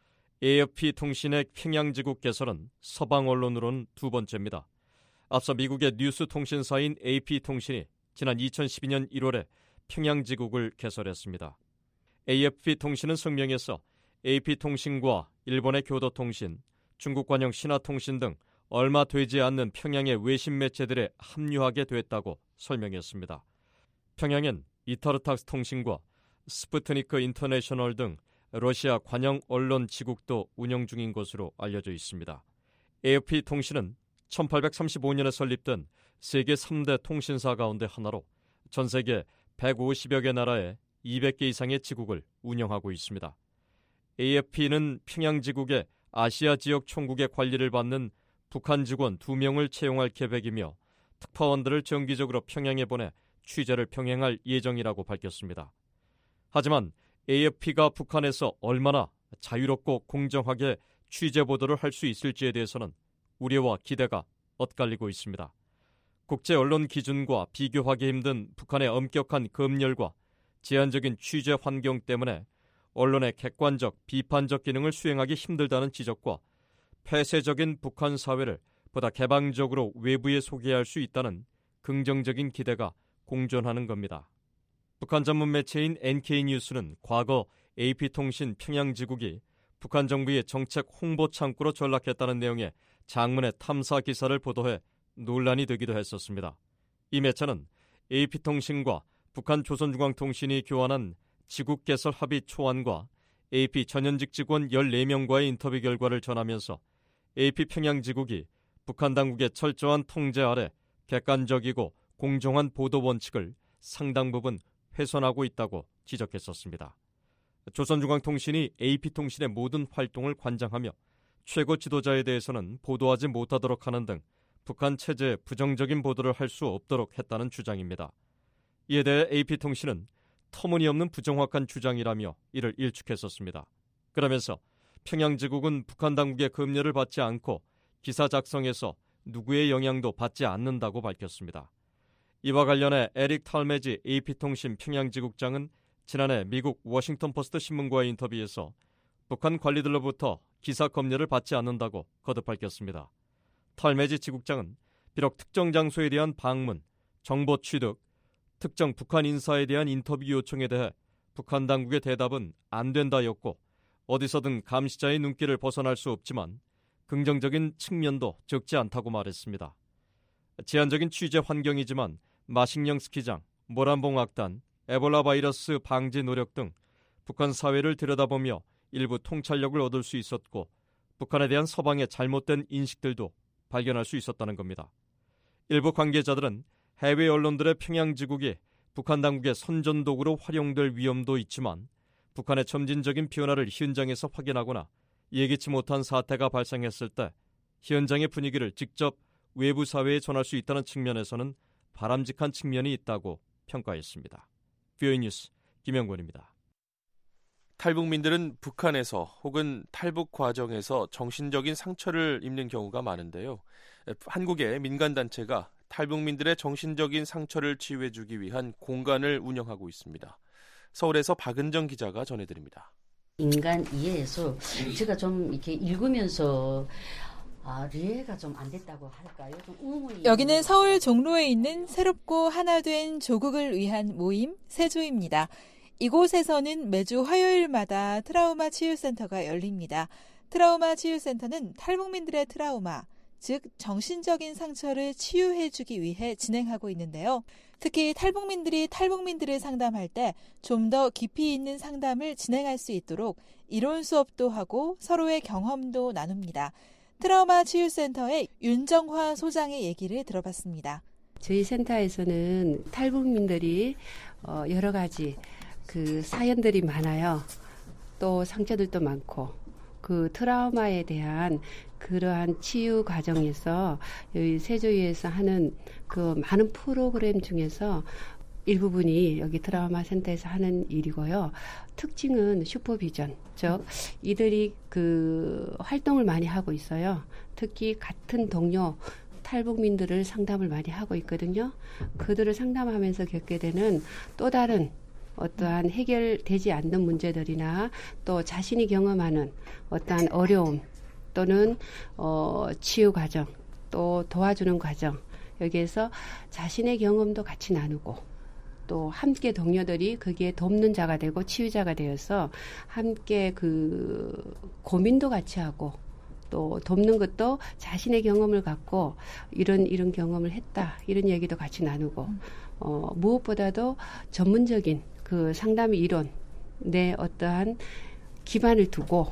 AFP-통신의 평양지국 개설은 서방 언론으로는 두 번째입니다. 앞서 미국의 뉴스 통신사인 AP통신이 지난 2012년 1월에 평양지국을 개설했습니다. AFP-통신은 성명에서 AP통신과 일본의 교도통신, 중국 관영 신화통신 등 얼마 되지 않는 평양의 외신 매체들에 합류하게 됐다고 설명했습니다. 평양엔 이타르탁스 통신과 스푸트니크 인터내셔널 등 러시아 관영 언론 지국도 운영 중인 것으로 알려져 있습니다. AFP-통신은 1835년에 설립된 세계 3대 통신사 가운데 하나로 전 세계 150여 개 나라에 200개 이상의 지국을 운영하고 있습니다. AFP는 평양지국의 아시아 지역 총국의 관리를 받는 북한 직원 2명을 채용할 계획이며 특파원들을 정기적으로 평양에 보내 취재를 병행할 예정이라고 밝혔습니다. 하지만 AFP가 북한에서 얼마나 자유롭고 공정하게 취재 보도를 할 수 있을지에 대해서는 우려와 기대가 엇갈리고 있습니다. 국제 언론 기준과 비교하기 힘든 북한의 엄격한 검열과 제한적인 취재 환경 때문에 언론의 객관적, 비판적 기능을 수행하기 힘들다는 지적과 폐쇄적인 북한 사회를 보다 개방적으로 외부에 소개할 수 있다는 긍정적인 기대가 공존하는 겁니다. 북한 전문 매체인 NK뉴스는 과거 AP통신 평양지국이 북한 정부의 정책 홍보 창구로 전락했다는 내용의 장문의 탐사 기사를 보도해 논란이 되기도 했었습니다. 이 매체는 AP통신과 북한 조선중앙통신이 교환한 지국 개설 합의 초안과 AP 전현직 직원 14명과의 인터뷰 결과를 전하면서 AP 평양지국이 북한 당국의 철저한 통제 아래 객관적이고 공정한 보도 원칙을 상당 부분 훼손하고 있다고 지적했었습니다. 조선중앙통신이 AP통신의 모든 활동을 관장하며 최고 지도자에 대해서는 보도하지 못하도록 하는 등 북한 체제에 부정적인 보도를 할 수 없도록 했다는 주장입니다. 이에 대해 AP통신은 터무니없는 부정확한 주장이라며 이를 일축했었습니다. 그러면서 평양지국은 북한 당국의 검열을 받지 않고 기사 작성에서 누구의 영향도 받지 않는다고 밝혔습니다. 이와 관련해 에릭 탈메지 AP통신 평양지국장은 지난해 미국 워싱턴포스트 신문과의 인터뷰에서 북한 관리들로부터 기사 검열을 받지 않는다고 거듭 밝혔습니다. 탈메지 지국장은 비록 특정 장소에 대한 방문, 정보 취득, 특정 북한 인사에 대한 인터뷰 요청에 대해 북한 당국의 대답은 안 된다였고 어디서든 감시자의 눈길을 벗어날 수 없지만 긍정적인 측면도 적지 않다고 말했습니다. 제한적인 취재 환경이지만 마식령 스키장, 모란봉 악단, 에볼라 바이러스 방지 노력 등 북한 사회를 들여다보며 일부 통찰력을 얻을 수 있었고 북한에 대한 서방의 잘못된 인식들도 발견할 수 있었다는 겁니다. 일부 관계자들은 해외 언론들의 평양지국이 북한 당국의 선전도구로 활용될 위험도 있지만 북한의 점진적인 변화를 현장에서 확인하거나 예기치 못한 사태가 발생했을 때 현장의 분위기를 직접 외부 사회에 전할 수 있다는 측면에서는 바람직한 측면이 있다고 평가했습니다. VOA 뉴스 김영권입니다. 탈북민들은 북한에서 혹은 탈북 과정에서 정신적인 상처를 입는 경우가 많은데요. 한국의 민간단체가 탈북민들의 정신적인 상처를 치유해주기 위한 공간을 운영하고 있습니다. 서울에서 박은정 기자가 전해드립니다. 인간 이해에서 제가 좀 이렇게 읽으면서 이해가 좀 안 됐다고 할까요? 좀 여기는 서울 종로에 있는 새롭고 하나 된 조국을 위한 모임 세조입니다. 이곳에서는 매주 화요일마다 트라우마 치유센터가 열립니다. 트라우마 치유센터는 탈북민들의 트라우마, 즉 정신적인 상처를 치유해주기 위해 진행하고 있는데요. 특히 탈북민들을 상담할 때 좀 더 깊이 있는 상담을 진행할 수 있도록 이론 수업도 하고 서로의 경험도 나눕니다. 트라우마 치유센터의 윤정화 소장의 얘기를 들어봤습니다. 저희 센터에서는 탈북민들이 여러 가지 그 사연들이 많아요. 또 상처들도 많고 그 트라우마에 대한 그러한 치유 과정에서 여기 세조위에서 하는 그 많은 프로그램 중에서 일부분이 여기 트라우마 센터에서 하는 일이고요. 특징은 슈퍼비전, 즉 이들이 그 활동을 많이 하고 있어요. 특히 같은 동료 탈북민들을 상담을 많이 하고 있거든요. 그들을 상담하면서 겪게 되는 또 다른 어떠한 해결되지 않는 문제들이나 또 자신이 경험하는 어떠한 어려움 또는 치유 과정 또 도와주는 과정 여기에서 자신의 경험도 같이 나누고 또 함께 동료들이 거기에 돕는 자가 되고 치유자가 되어서 함께 그 고민도 같이 하고 또 돕는 것도 자신의 경험을 갖고 이런 경험을 했다 이런 얘기도 같이 나누고 무엇보다도 전문적인 그 상담 이론 내 어떠한 기반을 두고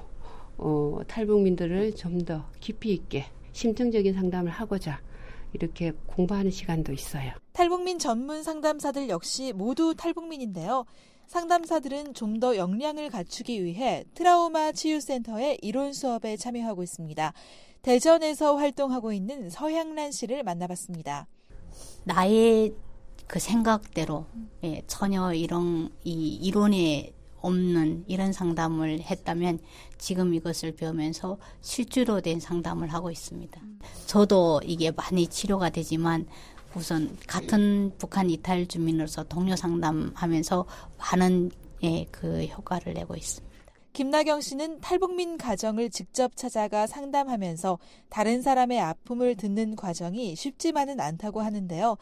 탈북민들을 좀 더 깊이 있게 심층적인 상담을 하고자 이렇게 공부하는 시간도 있어요. 탈북민 전문 상담사들 역시 모두 탈북민인데요. 상담사들은 좀 더 역량을 갖추기 위해 트라우마 치유센터의 이론 수업에 참여하고 있습니다. 대전에서 활동하고 있는 서향란 씨를 만나봤습니다. 나의 그 생각대로 전혀 이론에 없는 이런 상담을 했다면 지금 이것을 배우면서 실제로 된 상담을 하고 있습니다. 저도 이게 많이 치료가 되지만 우선 같은 북한 이탈 주민으로서 동료 상담하면서 많은 그 효과를 내고 있습니다. 김나경 씨는 탈북민 가정을 직접 찾아가 상담하면서 다른 사람의 아픔을 듣는 과정이 쉽지만은 않다고 하는데요.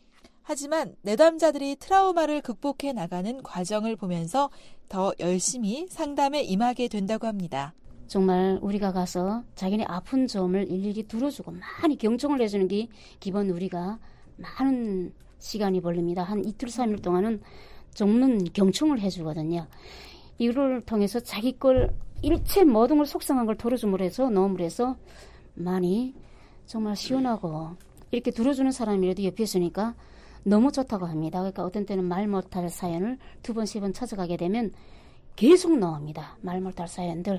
하지만 내담자들이 트라우마를 극복해 나가는 과정을 보면서 더 열심히 상담에 임하게 된다고 합니다. 정말 우리가 가서 자기네 아픈 점을 일일이 들어주고 많이 경청을 해주는 게 기본 우리가 많은 시간이 걸립니다. 한 이틀, 3일 동안은 정말 경청을 해주거든요. 이를 통해서 자기 걸 일체 모든 걸 속상한 걸 털어줌으로 해서 너무 해서 많이 정말 시원하고 이렇게 들어주는 사람이라도 옆에 있으니까 너무 좋다고 합니다. 그러니까 어떤 때는 말 못할 사연을 2번, 3번 찾아가게 되면 계속 나옵니다. 말 못할 사연들.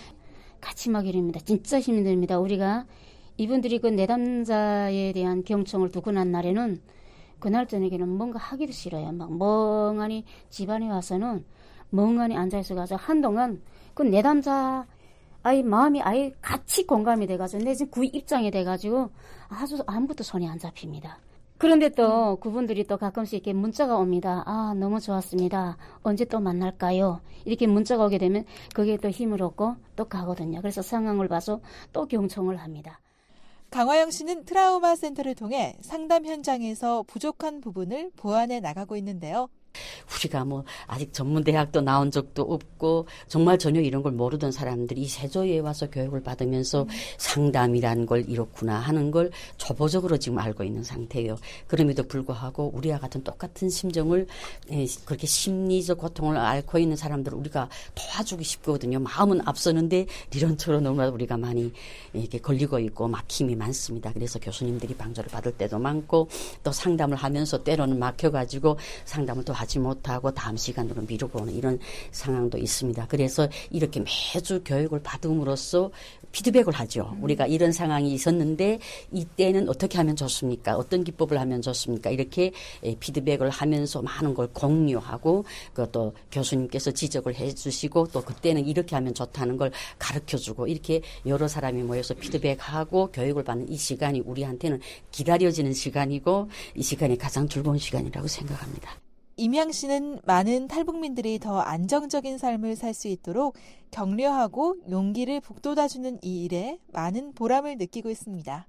같이 막 이럽니다. 진짜 힘이 듭니다. 우리가 이분들이 그 내담자에 대한 경청을 듣고 난 날에는 그날 저녁에는 뭔가 하기도 싫어요. 막 멍하니 집안에 와서는 멍하니 앉아있어가지고 한동안 그 내담자 아이 마음이 아예 같이 공감이 돼가지고 내 지금 그 입장이 돼가지고 아주 아무것도 손이 안 잡힙니다. 그런데 또 그분들이 또 가끔씩 이렇게 문자가 옵니다. 아, 너무 좋았습니다. 언제 또 만날까요? 이렇게 문자가 오게 되면 그게 또 힘을 얻고 또 가거든요. 그래서 상황을 봐서 또 경청을 합니다. 강화영 씨는 트라우마 센터를 통해 상담 현장에서 부족한 부분을 보완해 나가고 있는데요. 우리가 뭐 아직 전문대학도 나온 적도 없고 정말 전혀 이런 걸 모르던 사람들이 이 세조에 와서 교육을 받으면서 상담이라는 걸 이렇구나 하는 걸 초보적으로 지금 알고 있는 상태예요. 그럼에도 불구하고 우리와 같은 똑같은 심정을 그렇게 심리적 고통을 앓고 있는 사람들을 우리가 도와주기 싶거든요. 마음은 앞서는데理論적으로 너무 우리가 많이 이렇게 걸리고 있고 막힘이 많습니다. 그래서 교수님들이 방조를 받을 때도 많고 또 상담을 하면서 때로는 막혀가지고 상담을 또 하지 못하고 다음 시간으로 미루고 오는 이런 상황도 있습니다. 그래서 이렇게 매주 교육을 받음으로써 피드백을 하죠. 우리가 이런 상황이 있었는데 이때는 어떻게 하면 좋습니까? 어떤 기법을 하면 좋습니까? 이렇게 피드백을 하면서 많은 걸 공유하고 그것도 교수님께서 지적을 해주시고 또 그때는 이렇게 하면 좋다는 걸 가르쳐주고 이렇게 여러 사람이 모여서 피드백하고 교육을 받는 이 시간이 우리한테는 기다려지는 시간이고 이 시간이 가장 즐거운 시간이라고 생각합니다. 임양 씨는 많은 탈북민들이 더 안정적인 삶을 살 수 있도록 격려하고 용기를 북돋아주는 이 일에 많은 보람을 느끼고 있습니다.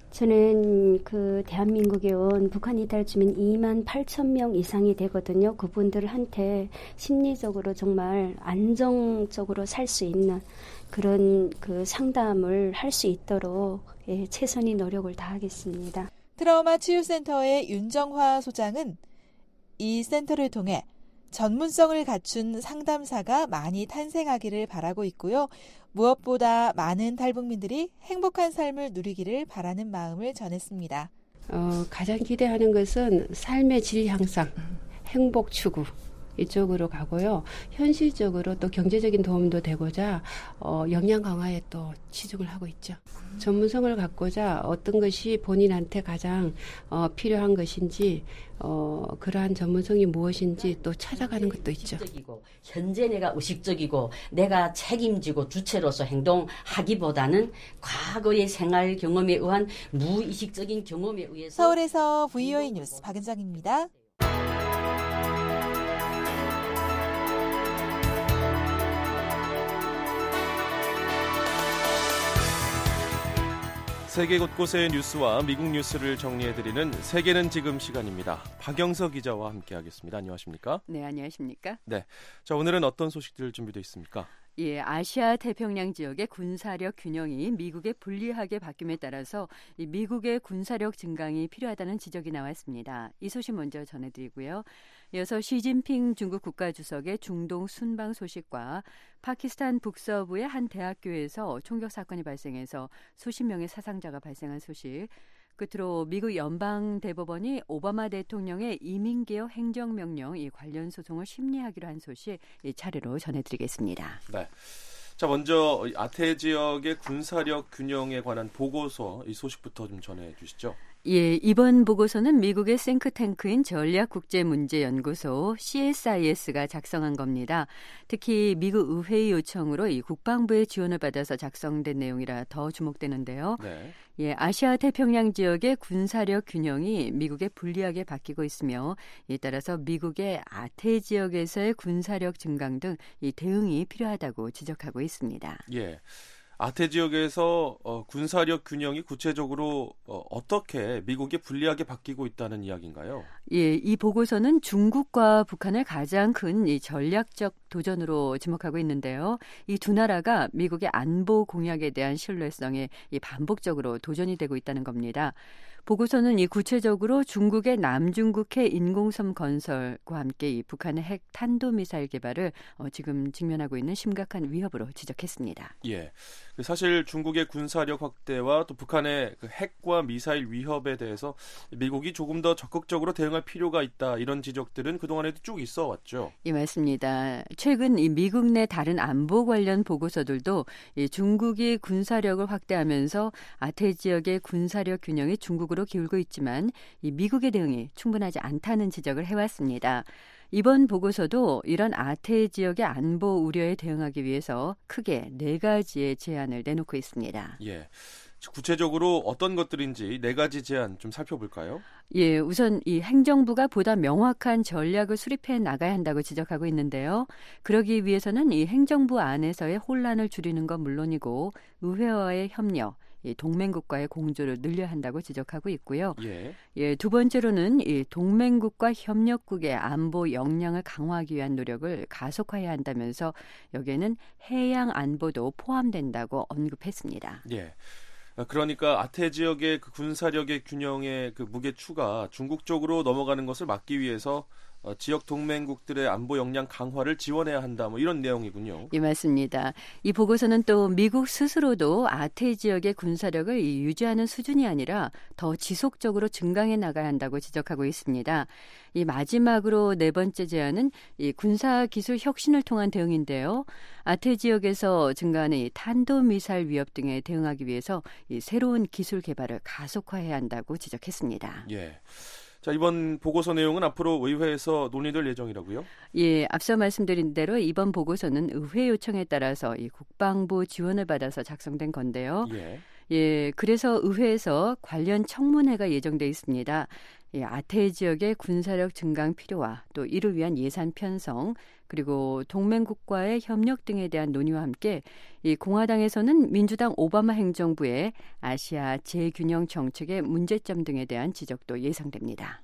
저는 그 대한민국에 온 북한 이탈 주민 2만 8천 명 이상이 되거든요. 그분들한테 심리적으로 정말 안정적으로 살 수 있는 그런 그 상담을 할 수 있도록 최선의 노력을 다하겠습니다. 트라우마 치유센터의 윤정화 소장은 이 센터를 통해 전문성을 갖춘 상담사가 많이 탄생하기를 바라고 있고요. 무엇보다 많은 탈북민들이 행복한 삶을 누리기를 바라는 마음을 전했습니다. 가장 기대하는 것은 삶의 질 향상, 행복 추구, 이쪽으로 가고요. 현실적으로 또 경제적인 도움도 되고자 역량 강화에 또 치중을 하고 있죠. 전문성을 갖고자 어떤 것이 본인한테 가장 필요한 것인지 그러한 전문성이 무엇인지 또 찾아가는 것도 있죠. 현재 내가 의식적이고 내가 책임지고 주체로서 행동하기보다는 과거의 생활 경험에 의한 무의식적인 경험에 의해서. 서울에서 VOA 뉴스 박은정입니다. 세계 곳곳의 뉴스와 미국 뉴스를 정리해드리는 세계는 지금 시간입니다. 박영서 기자와 함께하겠습니다. 안녕하십니까? 네, 안녕하십니까? 네, 자 오늘은 어떤 소식들 준비되어 있습니까? 예, 아시아 태평양 지역의 군사력 균형이 미국에 불리하게 바뀜에 따라서 이 미국의 군사력 증강이 필요하다는 지적이 나왔습니다. 이 소식 먼저 전해드리고요. 이어서 시진핑 중국 국가주석의 중동 순방 소식과 파키스탄 북서부의 한 대학교에서 총격 사건이 발생해서 수십 명의 사상자가 발생한 소식, 끝으로 미국 연방대법원이 오바마 대통령의 이민개혁 행정명령 이 관련 소송을 심리하기로 한 소식 이 차례로 전해드리겠습니다. 네. 자, 먼저 아태 지역의 군사력 균형에 관한 보고서 이 소식부터 좀 전해주시죠. 예, 이번 보고서는 미국의 싱크탱크인 전략국제문제연구소 CSIS가 작성한 겁니다. 특히 미국 의회의 요청으로 이 국방부의 지원을 받아서 작성된 내용이라 더 주목되는데요. 네. 예, 아시아 태평양 지역의 군사력 균형이 미국에 불리하게 바뀌고 있으며 이에 따라서 미국의 아태 지역에서의 군사력 증강 등 이 대응이 필요하다고 지적하고 있습니다. 예. 아태 지역에서 군사력 균형이 구체적으로 어떻게 미국에 불리하게 바뀌고 있다는 이야기인가요? 예, 이 보고서는 중국과 북한을 가장 큰 이 전략적 도전으로 지목하고 있는데요. 이 두 나라가 미국의 안보 공약에 대한 신뢰성에 이 반복적으로 도전이 되고 있다는 겁니다. 보고서는 이 구체적으로 중국의 남중국해 인공섬 건설과 함께 이 북한의 핵 탄도미사일 개발을 지금 직면하고 있는 심각한 위협으로 지적했습니다. 예, 사실 중국의 군사력 확대와 또 북한의 그 핵과 미사일 위협에 대해서 미국이 조금 더 적극적으로 대응할 필요가 있다, 이런 지적들은 그동안에도 쭉 있어 왔죠. 예, 맞습니다. 최근 이 미국 내 다른 안보 관련 보고서들도 이 중국이 군사력을 확대하면서 아태 지역의 군사력 균형이 중국으로 기울고 있지만 이 미국의 대응이 충분하지 않다는 지적을 해왔습니다. 이번 보고서도 이런 아태 지역의 안보 우려에 대응하기 위해서 크게 4가지의 제안을 내놓고 있습니다. 예, 구체적으로 어떤 것들인지 4가지 제안 좀 살펴볼까요? 예, 우선 이 행정부가 보다 명확한 전략을 수립해 나가야 한다고 지적하고 있는데요. 그러기 위해서는 이 행정부 안에서의 혼란을 줄이는 건 물론이고 의회와의 협력, 동맹국과의 공조를 늘려야 한다고 지적하고 있고요. 예, 두 번째로는 이 동맹국과 협력국의 안보 역량을 강화하기 위한 노력을 가속화해야 한다면서 여기에는 해양 안보도 포함된다고 언급했습니다. 예. 그러니까 아태 지역의 그 군사력의 균형의 그 무게추가 중국 쪽으로 넘어가는 것을 막기 위해서 지역 동맹국들의 안보 역량 강화를 지원해야 한다, 뭐 이런 내용이군요. 예, 맞습니다. 이 보고서는 또 미국 스스로도 아태 지역의 군사력을 유지하는 수준이 아니라 더 지속적으로 증강해 나가야 한다고 지적하고 있습니다. 이 마지막으로 4번째 제안은 이 군사기술 혁신을 통한 대응인데요. 아태 지역에서 증가하는 이 탄도미사일 위협 등에 대응하기 위해서 이 새로운 기술 개발을 가속화해야 한다고 지적했습니다. 예. 자, 이번 보고서 내용은 앞으로 의회에서 논의될 예정이라고요? 예, 앞서 말씀드린 대로 이번 보고서는 의회 요청에 따라서 이 국방부 지원을 받아서 작성된 건데요. 예, 그래서 의회에서 관련 청문회가 예정돼 있습니다. 예, 아태 지역의 군사력 증강 필요와 또 이를 위한 예산 편성, 그리고 동맹국과의 협력 등에 대한 논의와 함께 이 공화당에서는 민주당 오바마 행정부의 아시아 재균형 정책의 문제점 등에 대한 지적도 예상됩니다.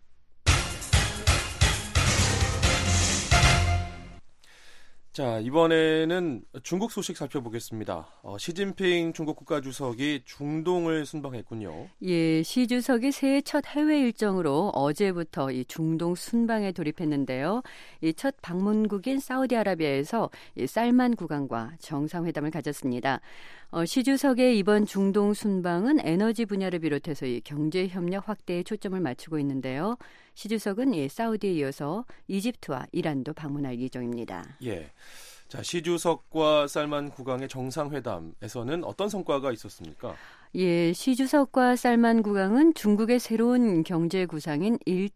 자, 이번에는 중국 소식 살펴보겠습니다. 시진핑 중국 국가주석이 중동을 순방했군요. 예, 시 주석이 새해 첫 해외 일정으로 어제부터 이 중동 순방에 돌입했는데요. 이 첫 방문국인 사우디아라비아에서 이 살만 국왕과 정상회담을 가졌습니다. 시 주석의 이번 중동 순방은 에너지 분야를 비롯해서 이 경제 협력 확대에 초점을 맞추고 있는데요. 시 주석은 이 사우디에 이어서 이집트와 이란도 방문할 예정입니다. 예. 자, 시 주석과 살만 국왕의 정상회담에서는 어떤 성과가 있었습니까? 예, 시 주석과 살만 국왕은 중국의 새로운 경제 구상인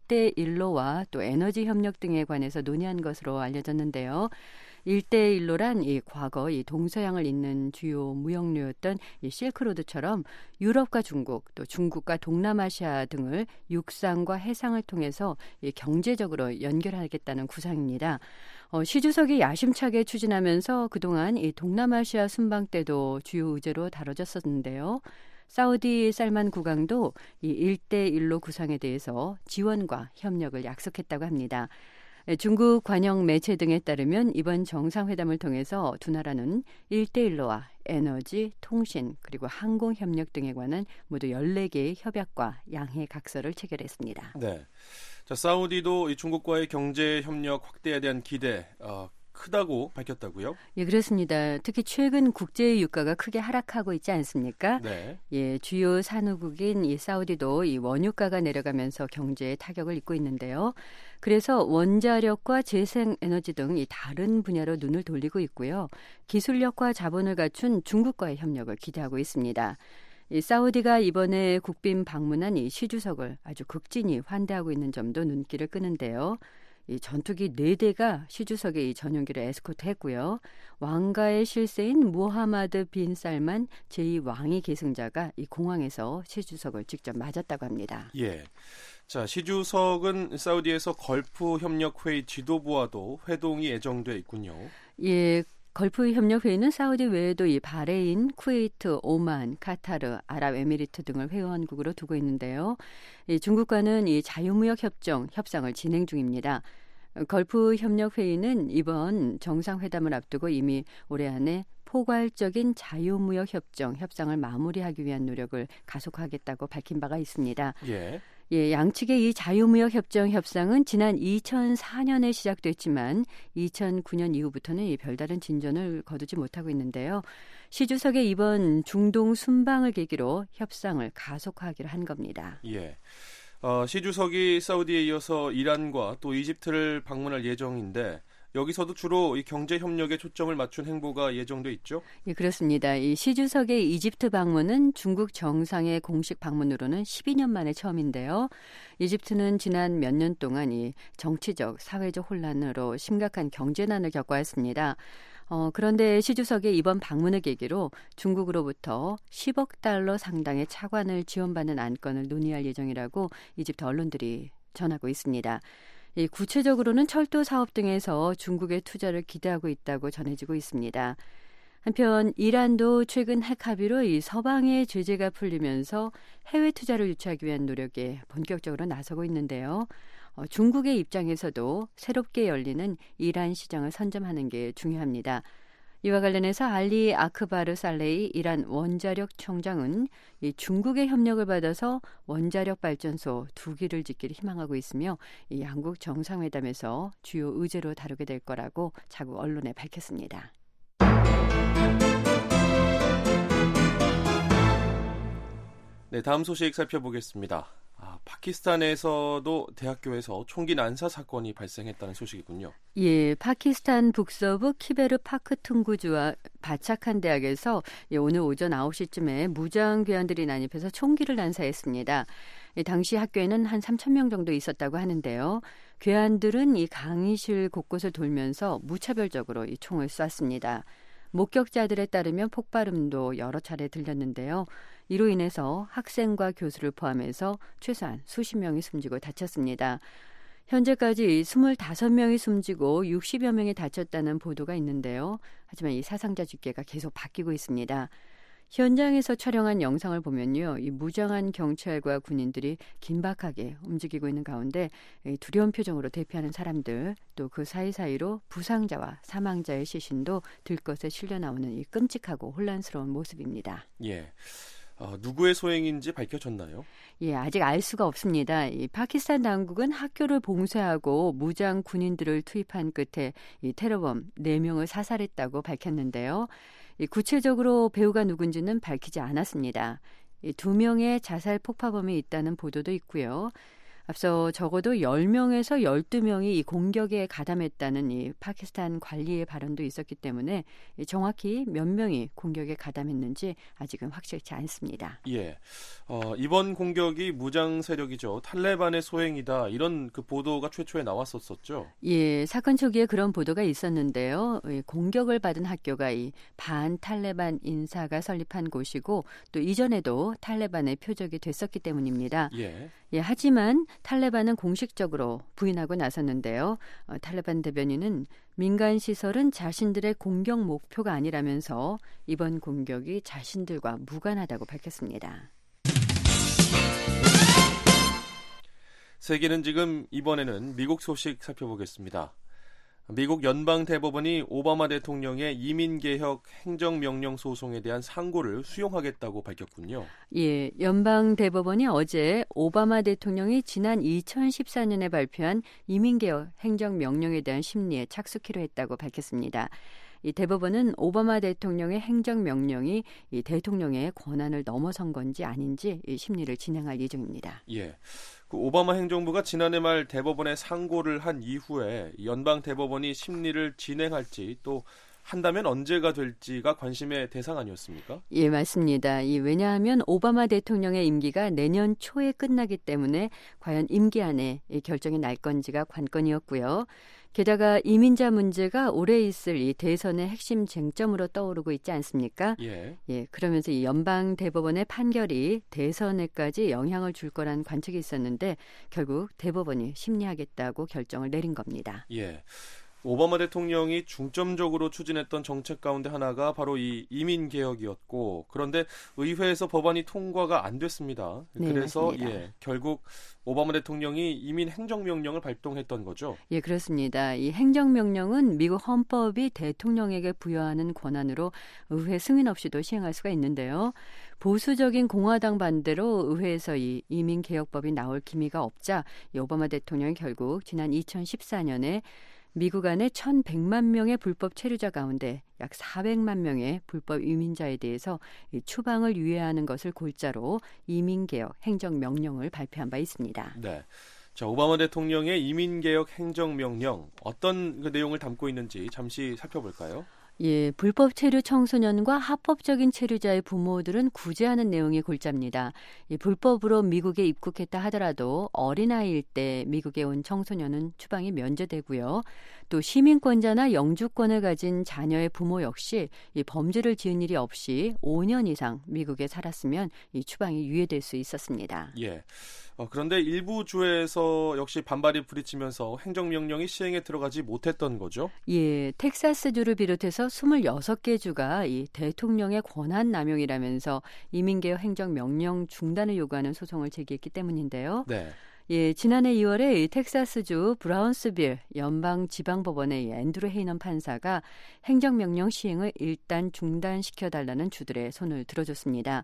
1대1로와 또 에너지 협력 등에 관해서 논의한 것으로 알려졌는데요. 1대1로란 이 과거 이 동서양을 잇는 주요 무역로였던 이 실크로드처럼 유럽과 중국, 또 중국과 동남아시아 등을 육상과 해상을 통해서 이 경제적으로 연결하겠다는 구상입니다. 시 주석이 야심차게 추진하면서 그동안 이 동남아시아 순방 때도 주요 의제로 다뤄졌었는데요. 사우디 살만 국왕도 이 1대1로 구상에 대해서 지원과 협력을 약속했다고 합니다. 중국 관영 매체 등에 따르면 이번 정상회담을 통해서 두 나라는 1대1로와 에너지, 통신, 그리고 항공 협력 등에 관한 모두 14개의 협약과 양해 각서를 체결했습니다. 네. 자, 사우디도 이 중국과의 경제 협력 확대에 대한 기대 크다고 밝혔다고요? 예, 그렇습니다. 특히 최근 국제 유가가 크게 하락하고 있지 않습니까? 네. 예, 주요 산유국인 이 사우디도 이 원유가가 내려가면서 경제에 타격을 입고 있는데요. 그래서 원자력과 재생에너지 등 이 다른 분야로 눈을 돌리고 있고요. 기술력과 자본을 갖춘 중국과의 협력을 기대하고 있습니다. 이 사우디가 이번에 국빈 방문한 이 시 주석을 아주 극진히 환대하고 있는 점도 눈길을 끄는데요. 이 전투기 4대가 시 주석의 이 전용기를 에스코트했고요. 왕가의 실세인 무하마드 빈 살만 제2왕위 계승자가 이 공항에서 시 주석을 직접 맞았다고 합니다. 예. 자, 시 주석은 사우디에서 걸프 협력 회의 지도부와도 회동이 예정돼 있군요. 예. 걸프 협력 회의는 사우디 외에도 이 바레인, 쿠웨이트, 오만, 카타르, 아랍에미리트 등을 회원국으로 두고 있는데요. 이 중국과는 이 자유무역 협상을 진행 중입니다. 걸프 협력 회의는 이번 정상회담을 앞두고 이미 올해 안에 포괄적인 자유무역 협상을 마무리하기 위한 노력을 가속하겠다고 밝힌 바가 있습니다. 예. 예, 양측의 이 자유무역 협상은 지난 2004년에 시작됐지만 2009년 이후부터는 이 별다른 진전을 거두지 못하고 있는데요. 시 주석의 이번 중동 순방을 계기로 협상을 가속화하기로 한 겁니다. 예. 시 주석이 사우디에 이어서 이란과 또 이집트를 방문할 예정인데 여기서도 주로 이 경제 협력에 초점을 맞춘 행보가 예정돼 있죠? 예, 그렇습니다. 이 시 주석의 이집트 방문은 중국 정상의 공식 방문으로는 12년 만에 처음인데요. 이집트는 지난 몇 년 동안 이 정치적, 사회적 혼란으로 심각한 경제난을 겪어왔습니다. 그런데 시 주석의 이번 방문을 계기로 중국으로부터 10억 달러 상당의 차관을 지원받는 안건을 논의할 예정이라고 이집트 언론들이 전하고 있습니다. 구체적으로는 철도 사업 등에서 중국의 투자를 기대하고 있다고 전해지고 있습니다. 한편 이란도 최근 핵 합의로 이 서방의 제재가 풀리면서 해외 투자를 유치하기 위한 노력에 본격적으로 나서고 있는데요. 중국의 입장에서도 새롭게 열리는 이란 시장을 선점하는 게 중요합니다. 이와 관련해서 알리 아크바르 살레이 이란 원자력 총장은 이 중국의 협력을 받아서 원자력 발전소 2기를 짓기를 희망하고 있으며 이 양국 정상회담에서 주요 의제로 다루게 될 거라고 자국 언론에 밝혔습니다. 네, 다음 소식 살펴보겠습니다. 파키스탄에서도 대학교에서 총기 난사 사건이 발생했다는 소식이군요. 예, 파키스탄 북서부 키베르 파크툰구주와 바차칸 대학에서 오늘 오전 9시쯤에 무장 괴한들이 난입해서 총기를 난사했습니다. 당시 학교에는 한 3,000명 정도 있었다고 하는데요. 괴한들은 이 강의실 곳곳을 돌면서 무차별적으로 이 총을 쐈습니다. 목격자들에 따르면 폭발음도 여러 차례 들렸는데요. 이로 인해서 학생과 교수를 포함해서 최소한 수십 명이 숨지고 다쳤습니다. 현재까지 25명이 숨지고 60여 명이 다쳤다는 보도가 있는데요. 하지만 이 사상자 집계가 계속 바뀌고 있습니다. 현장에서 촬영한 영상을 보면요, 이 무장한 경찰과 군인들이 긴박하게 움직이고 있는 가운데 두려운 표정으로 대피하는 사람들, 또 그 사이사이로 부상자와 사망자의 시신도 들것에 실려 나오는 이 끔찍하고 혼란스러운 모습입니다. 예. 누구의 소행인지 밝혀졌나요? 예, 아직 알 수가 없습니다. 이 파키스탄 당국은 학교를 봉쇄하고 무장 군인들을 투입한 끝에 이 테러범 4명을 사살했다고 밝혔는데요. 이 구체적으로 배우가 누군지는 밝히지 않았습니다. 이 2명의 자살 폭파범이 있다는 보도도 있고요. 앞서 적어도 10명에서 12명이 이 공격에 가담했다는 이 파키스탄 관리의 발언도 있었기 때문에 정확히 몇 명이 공격에 가담했는지 아직은 확실치 않습니다. 예, 이번 공격이 무장 세력이죠. 탈레반의 소행이다. 이런 그 보도가 최초에 나왔었죠. 예, 사건 초기에 그런 보도가 있었는데요. 공격을 받은 학교가 이 반탈레반 인사가 설립한 곳이고 또 이전에도 탈레반의 표적이 됐었기 때문입니다. 예. 예, 하지만 탈레반은 공식적으로 부인하고 나섰는데요. 탈레반 대변인은 민간 시설은 자신들의 공격 목표가 아니라면서 이번 공격이 자신들과 무관하다고 밝혔습니다. 세계는 지금 이번에는 미국 소식 살펴보겠습니다. 미국 연방대법원이 오바마 대통령의 이민개혁 행정명령 소송에 대한 상고를 수용하겠다고 밝혔군요. 예, 연방대법원이 어제 오바마 대통령이 지난 2014년에 발표한 이민개혁 행정명령에 대한 심리에 착수키로 했다고 밝혔습니다. 이 대법원은 오바마 대통령의 행정명령이 이 대통령의 권한을 넘어선 건지 아닌지 이 심리를 진행할 예정입니다. 예. 그 오바마 행정부가 지난해 말 대법원에 상고를 한 이후에 연방 대법원이 심리를 진행할지 또 한다면 언제가 될지가 관심의 대상 아니었습니까? 예, 맞습니다. 왜냐하면 오바마 대통령의 임기가 내년 초에 끝나기 때문에 과연 임기 안에 결정이 날 건지가 관건이었고요. 게다가 이민자 문제가 오래 있을 이 대선의 핵심 쟁점으로 떠오르고 있지 않습니까? 예. 예, 그러면서 이 연방 대법원의 판결이 대선에까지 영향을 줄 거란 관측이 있었는데 결국 대법원이 심리하겠다고 결정을 내린 겁니다. 예. 오바마 대통령이 중점적으로 추진했던 정책 가운데 하나가 바로 이 이민개혁이었고 그런데 의회에서 법안이 통과가 안 됐습니다. 네, 그래서 맞습니다. 결국 오바마 대통령이 이민 행정명령을 발동했던 거죠. 예, 그렇습니다. 이 행정명령은 미국 헌법이 대통령에게 부여하는 권한으로 의회 승인 없이도 시행할 수가 있는데요. 보수적인 공화당 반대로 의회에서 이 이민개혁법이 나올 기미가 없자 이 오바마 대통령이 결국 지난 2014년에 미국 안에 1,100만 명의 불법 체류자 가운데 약 400만 명의 불법 이민자에 대해서 추방을 유예하는 것을 골자로 이민개혁 행정명령을 발표한 바 있습니다. 네. 자, 오바마 대통령의 이민개혁 행정명령 어떤 그 내용을 담고 있는지 잠시 살펴볼까요? 예, 불법 체류 청소년과 합법적인 체류자의 부모들은 구제하는 내용이 골자입니다. 불법으로 미국에 입국했다 하더라도 어린아이일 때 미국에 온 청소년은 추방이 면제되고요. 또 시민권자나 영주권을 가진 자녀의 부모 역시 이 범죄를 지은 일이 없이 5년 이상 미국에 살았으면 이 추방이 유예될 수 있었습니다. 예. 그런데 일부 주에서 역시 반발이 부딪히면서 행정명령이 시행에 들어가지 못했던 거죠? 예, 텍사스주를 비롯해서 26개 주가 이 대통령의 권한 남용이라면서 이민개혁 행정명령 중단을 요구하는 소송을 제기했기 때문인데요. 네. 예, 지난해 2월에 이 텍사스주 브라운스빌 연방지방법원의 앤드루 헤이넌 판사가 행정명령 시행을 일단 중단시켜달라는 주들의 손을 들어줬습니다.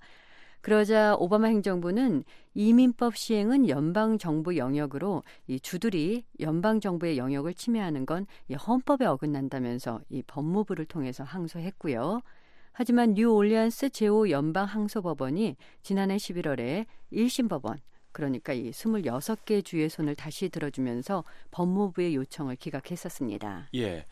그러자 오바마 행정부는 이민법 시행은 연방정부 영역으로 이 주들이 연방정부의 영역을 침해하는 건 이 헌법에 어긋난다면서 이 법무부를 통해서 항소했고요. 하지만 뉴올리언스 제5연방항소법원이 지난해 11월에 1심 법원, 그러니까 이 26개 주의 손을 다시 들어주면서 법무부의 요청을 기각했었습니다. 예.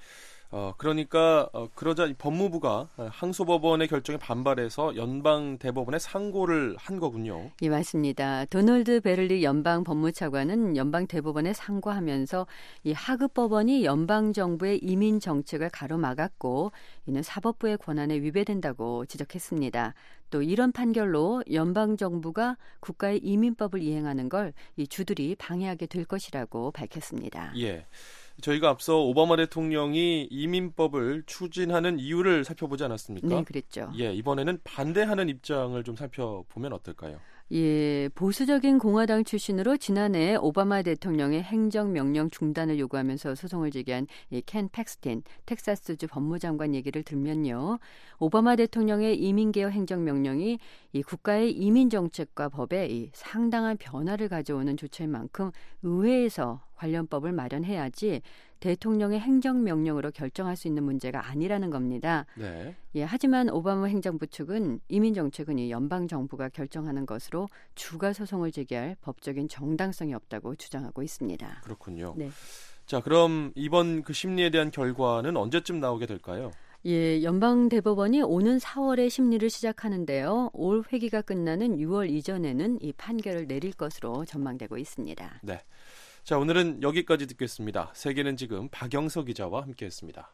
그러자 법무부가 항소법원의 결정에 반발해서 연방 대법원에 상고를 한 거군요. 예, 맞습니다. 도널드 베를리 연방 법무차관은 연방 대법원에 상고하면서 이 하급 법원이 연방 정부의 이민 정책을 가로막았고 이는 사법부의 권한에 위배된다고 지적했습니다. 또 이런 판결로 연방 정부가 국가의 이민법을 이행하는 걸 이 주들이 방해하게 될 것이라고 밝혔습니다. 예. 저희가 앞서 오바마 대통령이 이민법을 추진하는 이유를 살펴보지 않았습니까? 네, 그랬죠. 예, 이번에는 반대하는 입장을 좀 살펴보면 어떨까요? 예, 보수적인 공화당 출신으로 지난해 오바마 대통령의 행정명령 중단을 요구하면서 소송을 제기한 켄 팩스틴 텍사스주 법무장관 얘기를 들면요. 오바마 대통령의 이민개혁 행정명령이 이 국가의 이민정책과 법에 상당한 변화를 가져오는 조처인 만큼 의회에서 관련법을 마련해야지 대통령의 행정명령으로 결정할 수 있는 문제가 아니라는 겁니다. 네. 예, 하지만 오바마 행정부 측은 이민정책은 이 연방정부가 결정하는 것으로 추가 소송을 제기할 법적인 정당성이 없다고 주장하고 있습니다. 그렇군요. 네. 자, 그럼 이번 그 심리에 대한 결과는 언제쯤 나오게 될까요? 예, 연방대법원이 오는 4월에 심리를 시작하는데요. 올 회기가 끝나는 6월 이전에는 이 판결을 내릴 것으로 전망되고 있습니다. 네. 자, 오늘은 여기까지 듣겠습니다. 세계는 지금 박영서 기자와 함께했습니다.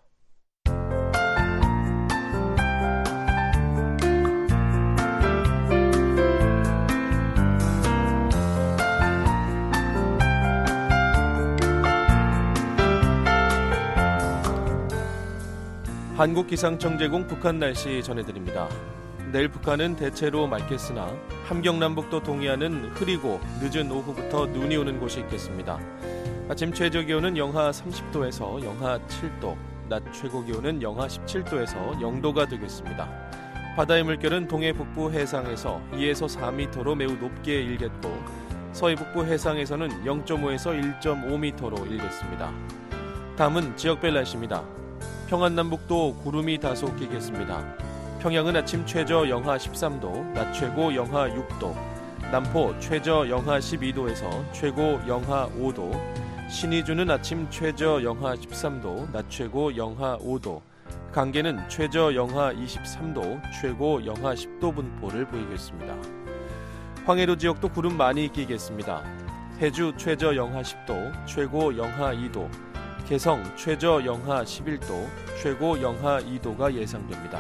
한국기상청 제공 북한 날씨 전해드립니다. 내일 북한은 대체로 맑겠으나 함경남북도 동해안은 흐리고 늦은 오후부터 눈이 오는 곳이 있겠습니다. 아침 최저기온은 영하 30도에서 영하 7도, 낮 최고기온은 영하 17도에서 0도가 되겠습니다. 바다의 물결은 동해 북부 해상에서 2에서 4m로 매우 높게 일겠고 서해 북부 해상에서는 0.5에서 1.5m로 일겠습니다. 다음은 지역별 날씨입니다. 평안남북도 구름이 다소 끼겠습니다. 평양은 아침 최저 영하 13도, 낮 최고 영하 6도, 남포 최저 영하 12도에서 최고 영하 5도, 신의주는 아침 최저 영하 13도, 낮 최고 영하 5도, 강계는 최저 영하 23도, 최고 영하 10도 분포를 보이겠습니다. 황해도 지역도 구름 많이 끼겠습니다. 해주 최저 영하 10도, 최고 영하 2도, 개성 최저 영하 11도, 최고 영하 2도가 예상됩니다.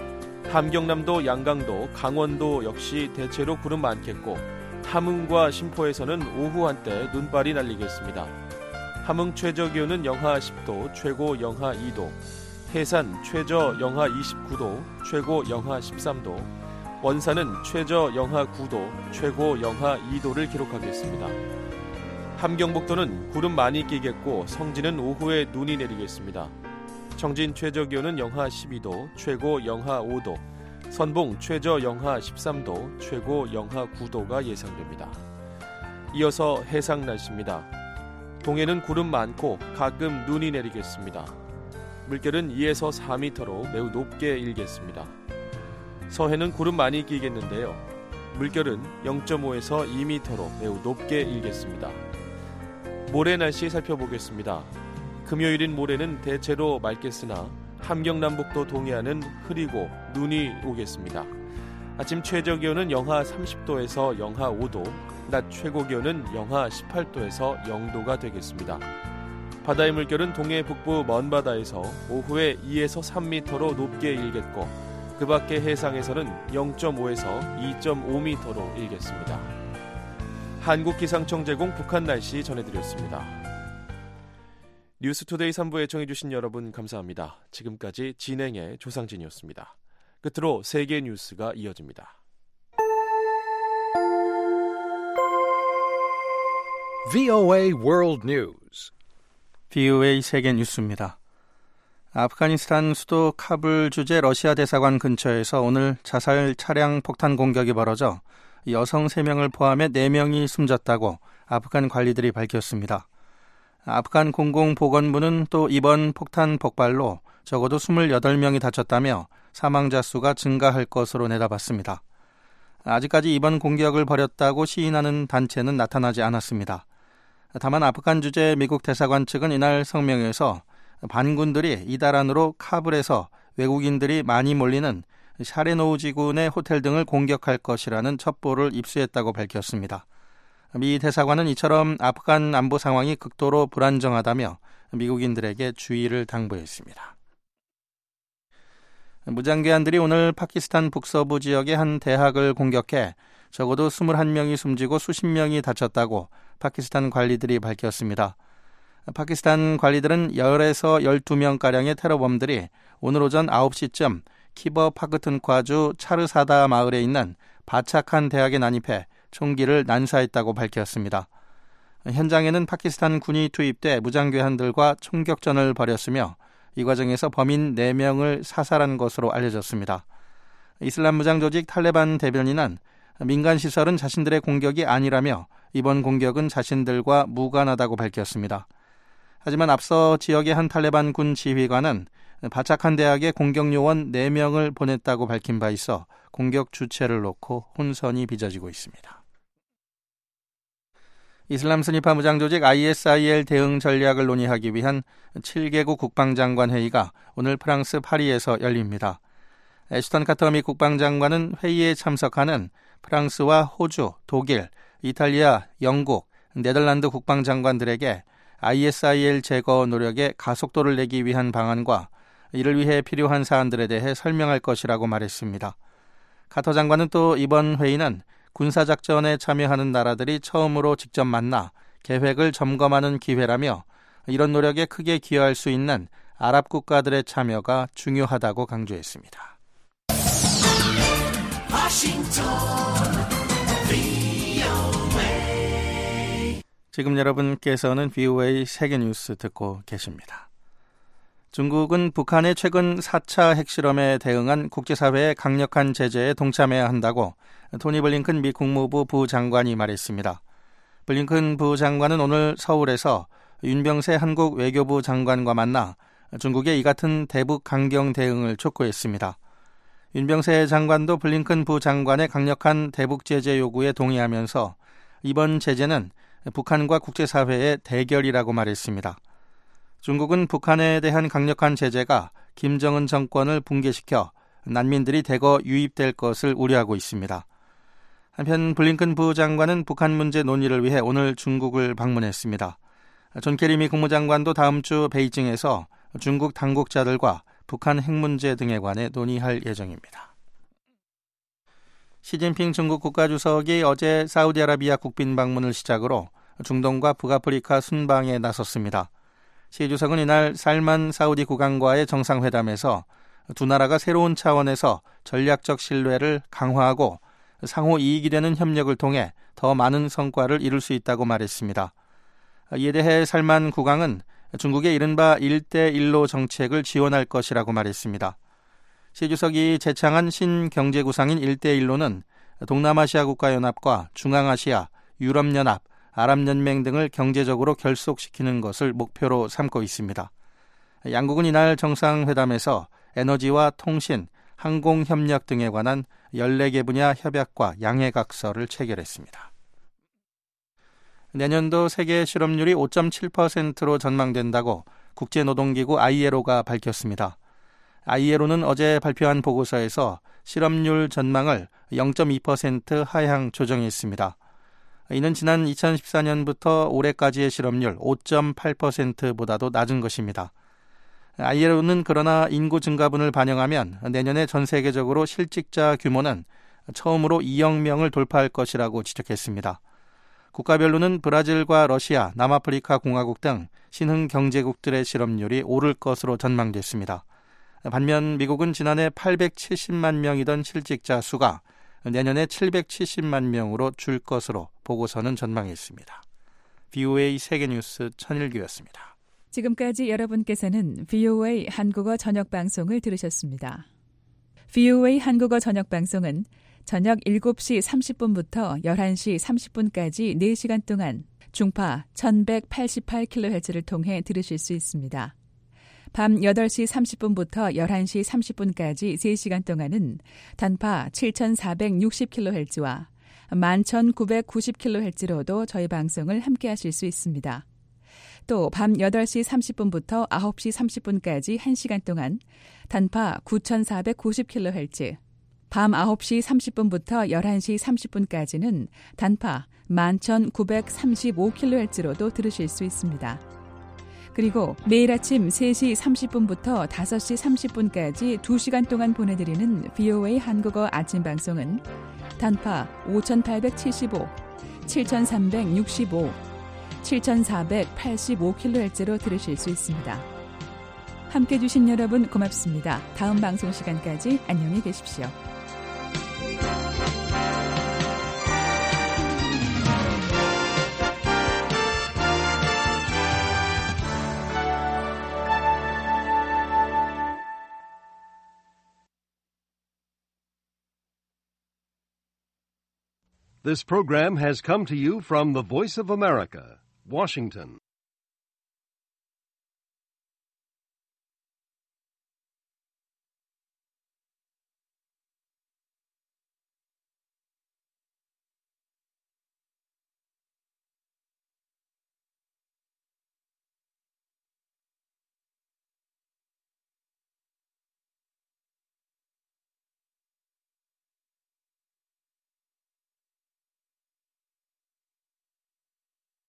함경남도, 양강도, 강원도 역시 대체로 구름 많겠고 함흥과 신포에서는 오후 한때 눈발이 날리겠습니다. 함흥 최저기온은 영하 10도, 최고 영하 2도, 해산 최저 영하 29도, 최고 영하 13도, 원산은 최저 영하 9도, 최고 영하 2도를 기록하겠습니다. 함경북도는 구름 많이 끼겠고 성진은 오후에 눈이 내리겠습니다. 청진 최저기온은 영하 12도, 최고 영하 5도, 선봉 최저 영하 13도, 최고 영하 9도가 예상됩니다. 이어서 해상 날씨입니다. 동해는 구름 많고 가끔 눈이 내리겠습니다. 물결은 2에서 4m로 매우 높게 일겠습니다. 서해는 구름 많이 끼겠는데요. 물결은 0.5에서 2m로 매우 높게 일겠습니다. 모레 날씨 살펴보겠습니다. 금요일인 모레는 대체로 맑겠으나 함경남북도 동해안은 흐리고 눈이 오겠습니다. 아침 최저기온은 영하 30도에서 영하 5도, 낮 최고기온은 영하 18도에서 0도가 되겠습니다. 바다의 물결은 동해 북부 먼바다에서 오후에 2에서 3m로 높게 일겠고 그 밖의 해상에서는 0.5에서 2.5m로 일겠습니다. 한국기상청 제공 북한 날씨 전해드렸습니다. 뉴스투데이 3부에 청해주신 여러분 감사합니다. 지금까지 진행의 조상진이었습니다. 끝으로 세계 뉴스가 이어집니다. VOA World News. VOA 세계 뉴스입니다. 아프가니스탄 수도 카불 주재 러시아 대사관 근처에서 오늘 자살 차량 폭탄 공격이 벌어져 여성 3명을 포함해 4명이 숨졌다고 아프간 관리들이 밝혔습니다. 아프간 공공보건부는 또 이번 폭탄 폭발로 적어도 28명이 다쳤다며 사망자 수가 증가할 것으로 내다봤습니다. 아직까지 이번 공격을 벌였다고 시인하는 단체는 나타나지 않았습니다. 다만 아프간 주재 미국 대사관 측은 이날 성명에서 반군들이 이달 안으로 카불에서 외국인들이 많이 몰리는 샤레노우 지군의 호텔 등을 공격할 것이라는 첩보를 입수했다고 밝혔습니다. 미 대사관은 이처럼 아프간 안보 상황이 극도로 불안정하다며 미국인들에게 주의를 당부했습니다. 무장기한들이 오늘 파키스탄 북서부 지역의 한 대학을 공격해 적어도 21명이 숨지고 수십 명이 다쳤다고 파키스탄 관리들이 밝혔습니다. 파키스탄 관리들은 10에서 12명가량의 테러범들이 오늘 오전 9시쯤 키버 파크툰콰주 차르사다 마을에 있는 바차칸 대학에 난입해 총기를 난사했다고 밝혔습니다. 현장에는 파키스탄 군이 투입돼 무장괴한들과 총격전을 벌였으며 이 과정에서 범인 4명을 사살한 것으로 알려졌습니다. 이슬람 무장조직 탈레반 대변인은 민간시설은 자신들의 공격이 아니라며 이번 공격은 자신들과 무관하다고 밝혔습니다. 하지만 앞서 지역의 한 탈레반 군 지휘관은 바차칸 대학에 공격 요원 4명을 보냈다고 밝힌 바 있어 공격 주체를 놓고 혼선이 빚어지고 있습니다. 이슬람 스니파 무장조직 ISIL 대응 전략을 논의하기 위한 7개국 국방장관 회의가 오늘 프랑스 파리에서 열립니다. 애슈턴 카터 미 국방장관은 회의에 참석하는 프랑스와 호주, 독일, 이탈리아, 영국, 네덜란드 국방장관들에게 ISIL 제거 노력에 가속도를 내기 위한 방안과 이를 위해 필요한 사안들에 대해 설명할 것이라고 말했습니다. 카터 장관은 또 이번 회의는 군사작전에 참여하는 나라들이 처음으로 직접 만나 계획을 점검하는 기회라며 이런 노력에 크게 기여할 수 있는 아랍 국가들의 참여가 중요하다고 강조했습니다. 지금 여러분께서는 VOA 세계뉴스 듣고 계십니다. 중국은 북한의 최근 4차 핵실험에 대응한 국제사회의 강력한 제재에 동참해야 한다고 토니 블링컨 미 국무부 부장관이 말했습니다. 블링컨 부장관은 오늘 서울에서 윤병세 한국 외교부 장관과 만나 중국의 이 같은 대북 강경 대응을 촉구했습니다. 윤병세 장관도 블링컨 부장관의 강력한 대북 제재 요구에 동의하면서 이번 제재는 북한과 국제사회의 대결이라고 말했습니다. 중국은 북한에 대한 강력한 제재가 김정은 정권을 붕괴시켜 난민들이 대거 유입될 것을 우려하고 있습니다. 한편 블링컨 부장관은 북한 문제 논의를 위해 오늘 중국을 방문했습니다. 존 케리 미 국무장관도 다음 주 베이징에서 중국 당국자들과 북한 핵 문제 등에 관해 논의할 예정입니다. 시진핑 중국 국가주석이 어제 사우디아라비아 국빈 방문을 시작으로 중동과 북아프리카 순방에 나섰습니다. 시 주석은 이날 살만 사우디 국왕과의 정상회담에서 두 나라가 새로운 차원에서 전략적 신뢰를 강화하고 상호 이익이 되는 협력을 통해 더 많은 성과를 이룰 수 있다고 말했습니다. 이에 대해 살만 국왕은 중국의 이른바 1대1로 정책을 지원할 것이라고 말했습니다. 시 주석이 제창한 신경제구상인 1대1로는 동남아시아 국가연합과 중앙아시아, 유럽연합, 아랍연맹 등을 경제적으로 결속시키는 것을 목표로 삼고 있습니다. 양국은 이날 정상회담에서 에너지와 통신, 항공협력 등에 관한 14개 분야 협약과 양해각서를 체결했습니다. 내년도 세계 실업률이 5.7%로 전망된다고 국제노동기구 ILO가 밝혔습니다. ILO는 어제 발표한 보고서에서 실업률 전망을 0.2% 하향 조정했습니다. 이는 지난 2014년부터 올해까지의 실업률 5.8%보다도 낮은 것입니다. ILO는 그러나 인구 증가분을 반영하면 내년에 전 세계적으로 실직자 규모는 처음으로 2억 명을 돌파할 것이라고 지적했습니다. 국가별로는 브라질과 러시아, 남아프리카 공화국 등 신흥 경제국들의 실업률이 오를 것으로 전망됐습니다. 반면 미국은 지난해 870만 명이던 실직자 수가 내년에 770만 명으로 줄 것으로 보고서는 전망했습니다. VOA 세계뉴스 천일규였습니다. 지금까지 여러분께서는 VOA 한국어 저녁방송을 들으셨습니다. VOA 한국어 저녁방송은 저녁 7시 30분부터 11시 30분까지 4시간 동안 중파 1188kHz를 통해 들으실 수 있습니다. 밤 8시 30분부터 11시 30분까지 3시간 동안은 단파 7460kHz와 11990kHz로도 저희 방송을 함께하실 수 있습니다. 또 밤 8시 30분부터 9시 30분까지 1시간 동안 단파 9490kHz, 밤 9시 30분부터 11시 30분까지는 단파 11935kHz로도 들으실 수 있습니다. 그리고 매일 아침 3시 30분부터 5시 30분까지 2시간 동안 보내드리는 VOA 한국어 아침 방송은 단파 5875, 7365, 7485kHz로 들으실 수 있습니다. 함께해 주신 여러분 고맙습니다. 다음 방송 시간까지 안녕히 계십시오. This program has come to you from the Voice of America, Washington.